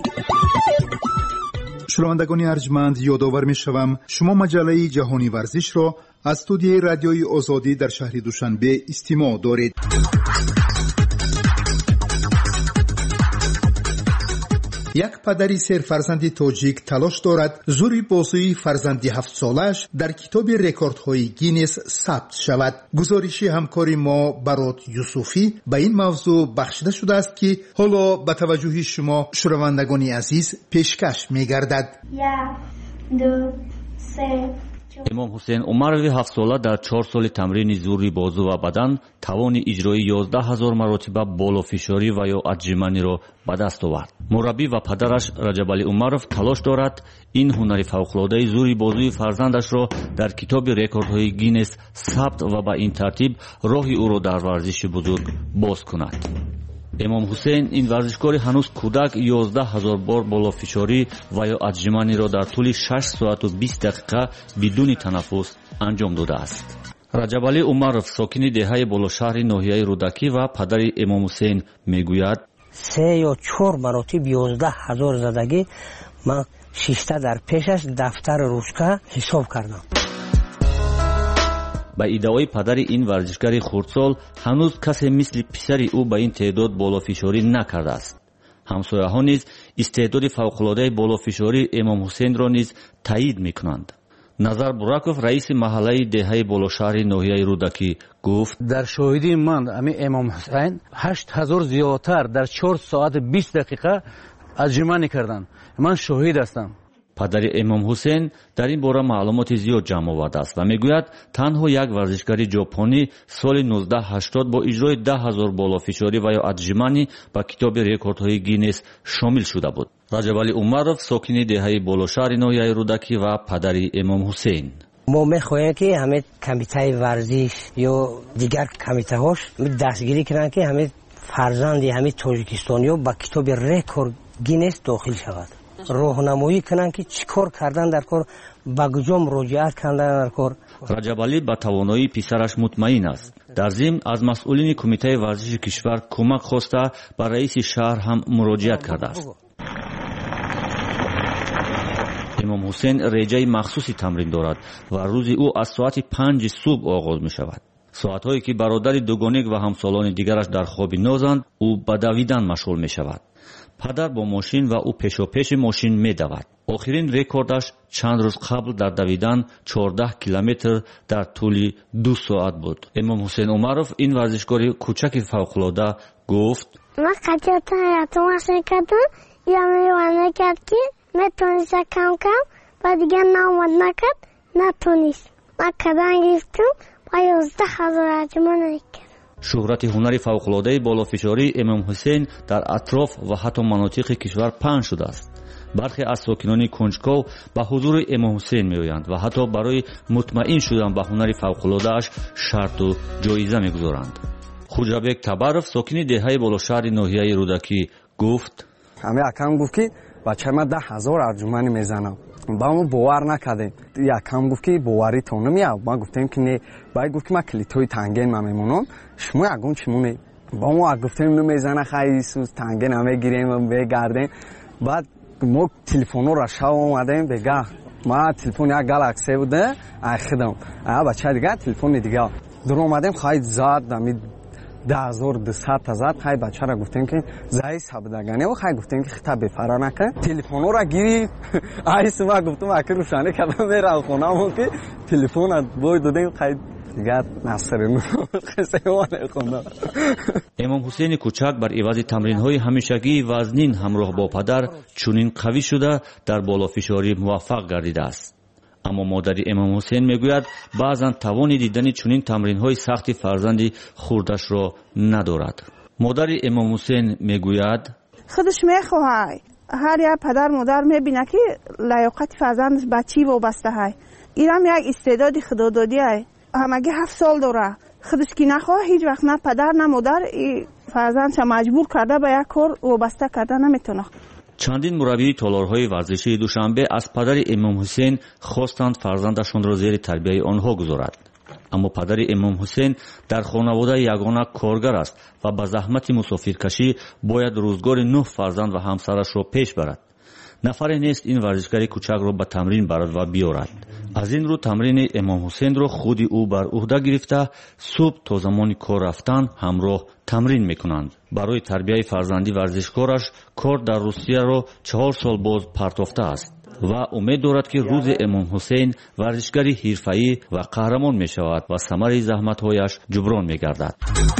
شنوندگان ارجمند، یادآور می‌شوم شما مجله جهانی ورزش را از استودیوی رادیوی آزادی در شهر دوشنبه استماع دارید. یک پدری سرفرزند تاجیک تلاش دارد زوری بازی فرزندی 7 سالش در کتاب رکوردهای گینس ثبت شود. گزارش همکاری ما برات یوسفی به این موضوع بخشیده شده است که حالا به توجه شما شنوندگان عزیز پیشکش می‌گردد. 1 2 3 امام حسین عمروی 7 ساله در 4 سال تمرین زوری بازو و بدن توان اجرای 11000 مرتبه بالافشاری و یا اجرمانی را به دست آورد. مربی و پدرش رجب علی عمرов تلاش دارد این هنری فوق‌العاده زوری بازوی فرزندش را در کتاب رکوردهای گینس ثبت و به این ترتیب راهی او را در ورزش بزرگ باز کند. امام حسین این ورزشکار هنوز کودک 11000 بار بالافشاری و یا اجرمانی را در طول 6 ساعت و 20 دقیقه بدون تنفس انجام داده است. رجب علی عمرов ساکن دهه بالاشهر ناحیه رودکی و پدر امام حسین میگوید 3 یا 4 مراتب 11000 زدگی من 6 در پیشش دفتر روشکه حساب کردم. ба иддаои падари ин варзишгари хурдсол ҳанӯз касе мисли писари ӯ ба ин теъдод болофишорӣ накардааст. ҳамсояҳон низ истеъдоди фавқулодаи болофишории Эмом Ҳусейнро низ таъид мекунанд. Назар Бураков, раиси маҳаллаи деҳаи болошаҳри ноҳияи Рудакӣ гуфт: дар шоҳидии ман ами Эмом Ҳусейн 8000 зиёдтар дар 4 соат 20 дақиқа аҷиманӣ карданд. Ман шоҳид ҳастам. падари Эмом Ҳусейн дар ин бора маълумоти зиёд ҷамъ овардааст ва мегӯяд танҳо як варзишгари ҷопонӣ соли 1980 бо иҷрои 10,000 болофишорӣ ва ё аджиманӣ ба китоби рекордҳои Гиннес шомил шуда буд. Раҷабалӣ Умаров, сокини деҳаи болошаҳри ноҳияи Рудакӣ ва падари Эмом Ҳусейн: мо мехоҳем ки ҳаме комитаи варзиш ё дигар комитаҳош дастгирӣ кунанд ки ҳаме фарзанди ҳаме тоҷикистониё ба китоби рекорд Гиннес дохил шавад. роҳнамоӣ кунанд ки чӣ кор кардан дар кор, ба куҷо муроҷиат кардан дар кор. Раҷабалӣ ба тавоноии писараш мутмаин аст. дар зимн аз масъулини кумитаи варзиши кишвар кӯмак хоста ба раиси шаҳр ҳам муроҷиат кардааст. Эмом Ҳусейн реҷаи махсуси тамрин дорад ва рӯзи ӯ аз соати 5 субҳ оғоз мешавад. соатҳое ки бародари дугонек ва ҳамсолони дигараш дар хоби нозанд, ӯ ба давидан машғул мешавад. падар бо мошин ва ӯ пешопеши мошин медавад. охирин рекордаш чанд рӯз қабл дар давидан 14 километр дар тӯли 2 соат буд. Эмом Ҳусейн Умаров, ин варзишгори кӯчаки фавқулода, гуфт: ман қачотан ятумашин кардам, я мевана кард ки метониста кам-кам, ва дигар наомад накард, натонист. ман кадан гирифтам ва 11,000 аҷман кардам. шӯҳрати ҳунари фавқулодаи болофишории Эмом Ҳусейн дар атроф ва ҳатто манотиқи кишвар паҳн шудааст. бархе аз сокинони Кунҷков ба ҳузури Эмом Ҳусейн меоянд ва ҳатто барои мутмаин шудан ба ҳунари фавқулодааш шарту ҷоиза мегузоранд. Хуҷабек Табаров, сокини деҳаи болошаҳри ноҳияи Рудакӣ, гуфт: ҳаме акам гуфт ки бачаи ман 10,000 арҷуманӣ мезанам. ба мо бовар накардем. якам гуфт ки боварӣ то намеяв. ма гуфтем ки не. баъд гуфт ки ман клитои танген ма мемонам. шумо ягон чӣ муне? ба мо гуфтем намезана хай сус танген мегирем мегардем. баъд мо телефонро шав омадем бега. ма телефон як Galaxy буда, ахидам. бача дигар телефони дигар. дар омадем хай зад ами 1200 зад. хай бачара гуфтем ки зай сабдагане ва хай гуфтем ки хита бефара нака. телефонро гири айс ма гуфтам аки рӯшани кардам мерам хонам ки телефона бой додем хай дигар насрин қисемоне хонам. Эмом Ҳусейни кӯчак бар ивази тамринҳои ҳамешагии вазнин ҳамроҳ бо падар чунин қавӣ шуда дар болофишорӣ муваффақ гардидааст. аммо модари Эмом Ҳусейн мегӯяд баъзан тавони дидани чунин тамринҳои сахти фарзанди хурдашро надорад. модари Эмом Ҳусейн мегӯяд: худаш мехоҳад ҳар як падар модар мебинад ки лаёқати фарзандаш ба чӣ вобаста ҳай. инам як истеъдоди худододӣ ай. ҳамагӣ 7 сол дора. худаш ки нахоҳад ҳеҷ вақт на падар на модар фарзандша маҷбур карда ба як кор вобаста карда наметавонад. чандин мураббии толорҳои варзишии Душанбе аз падари Эмом Ҳусейн хостанд фарзандашонро зери тарбияи онҳо гузорад. аммо падари Эмом Ҳусейн дар хонавода ягона коргар аст ва ба заҳмати мусофиркашӣ бояд рӯзгори 9 фарзанд ва ҳамсарашро пеш барад. нафаре нест ин варзишгари кӯчакро ба тамрин барад ва биёрад. аз ин рӯ тамрини Эмом Ҳусейнро худи ӯ бар уҳда гирифта субҳ то замони кор рафтан ҳамроҳ тамрин мекунанд. барои тарбияи фарзанди варзишкораш кор дар Русияро 4 сол боз партофтааст ва умед дорад ки рӯзе Эмом Ҳусейн варзишгари ҳирфаӣ ва қаҳрамон мешавад ва самари заҳматҳояш ҷуброн мегардад.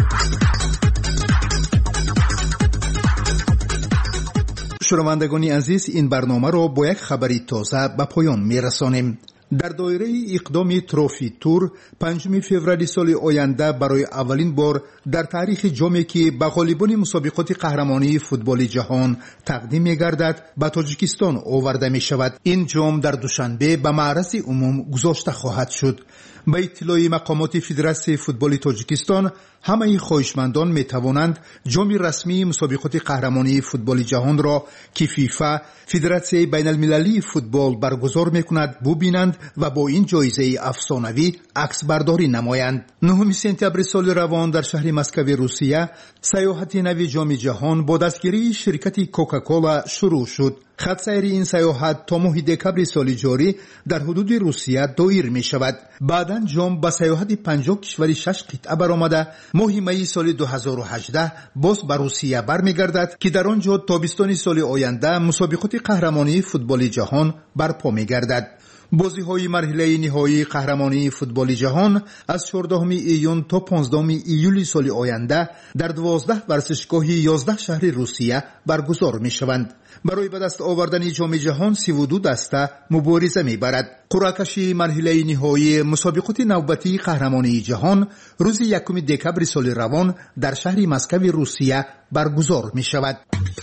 шунавандагони азиз, ин барномаро бо як хабари тоза ба поён мерасонем. дар доираи иқдоми трофи тур 5 феврали соли оянда барои аввалин бор дар таърихи ҷоме ки ба ғолибони мусобиқоти қаҳрамонии футболи ҷаҳон тақдим мегардад ба тоҷикистон оварда мешавад. ин ҷом дар душанбе ба маърази умум гузошта хоҳад шуд. ба иттилои мақомоти федератсияи футболи тоҷикистон, ҳамаи хоҳишмандон метавонанд ҷоми расмии мусобиқоти қаҳрамонии футболи ҷаҳонро ки фифа федератсияи байналмилалии футбол баргузор мекунад бубинанд ва бо ин ҷоизаи афсонавӣ аксбардорӣ намоянд. 9 сентябри соли равон дар шаҳри Москави Русия сайёҳати нави ҷоми ҷаҳон бо дастгирии ширкати Кока-Кола шурӯъ шуд. خط سیر این سیاحت تا ماه دکبر سال جاری در حدود روسیه دایر می شود. بعداً جام با سیاحت 50 کشور 6 قطعه برآمده ماه می سال 2018 باز به روسیه برمیگردد که در آنجا تابستان سال آینده مسابقات قهرمانی فوتبال جهان برپا می گردد. بازی‌های مرحله نهایی قهرمانی فوتبال جهان از 14 ایون تا 15 ایول سال آینده در 12 ورزشگاه 11 شهر روسیه برگزار می‌شوند. برای به دست آوردن جام جهان 32 دسته مبارزه می‌برد. قرعه کشی مرحله نهایی مسابقات نوبتی قهرمانی جهان روز 1 دکبر سال روان در شهر مسکو روسیه برگزار می‌شود.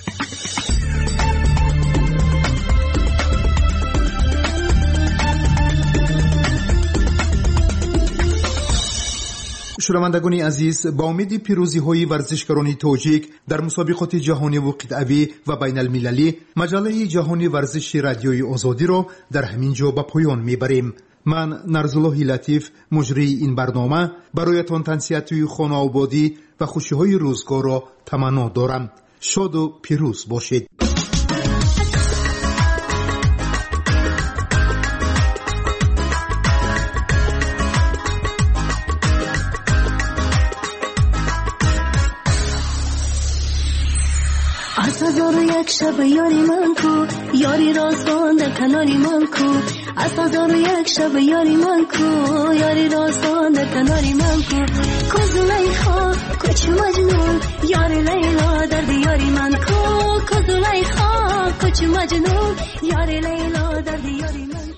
شنوندگان عزیز، با امید پیروزی های ورزشکاران تاجیک در مسابقات جهانی و قطعوی و بین المللی، مجله جهانی ورزش رادیوی آزادی را در همین جا به پایان میبریم. من نرزالله لطیف مجری این برنامه برایتان تنسیت خانه آبادی و خوشی های روزگار را تمنا دارم. شاد و پیروز باشید. از 1001 شب یاری من کو، یاری رازان در کناری من کو. از 1001 شب یاری من کو، یاری رازان در کناری من کو. کو زلیخا کوچ مجنون، یاری لیلا در دیاری من کو. کو زلیخا کوچ مجنون، یاری لیلا در دیاری من کو.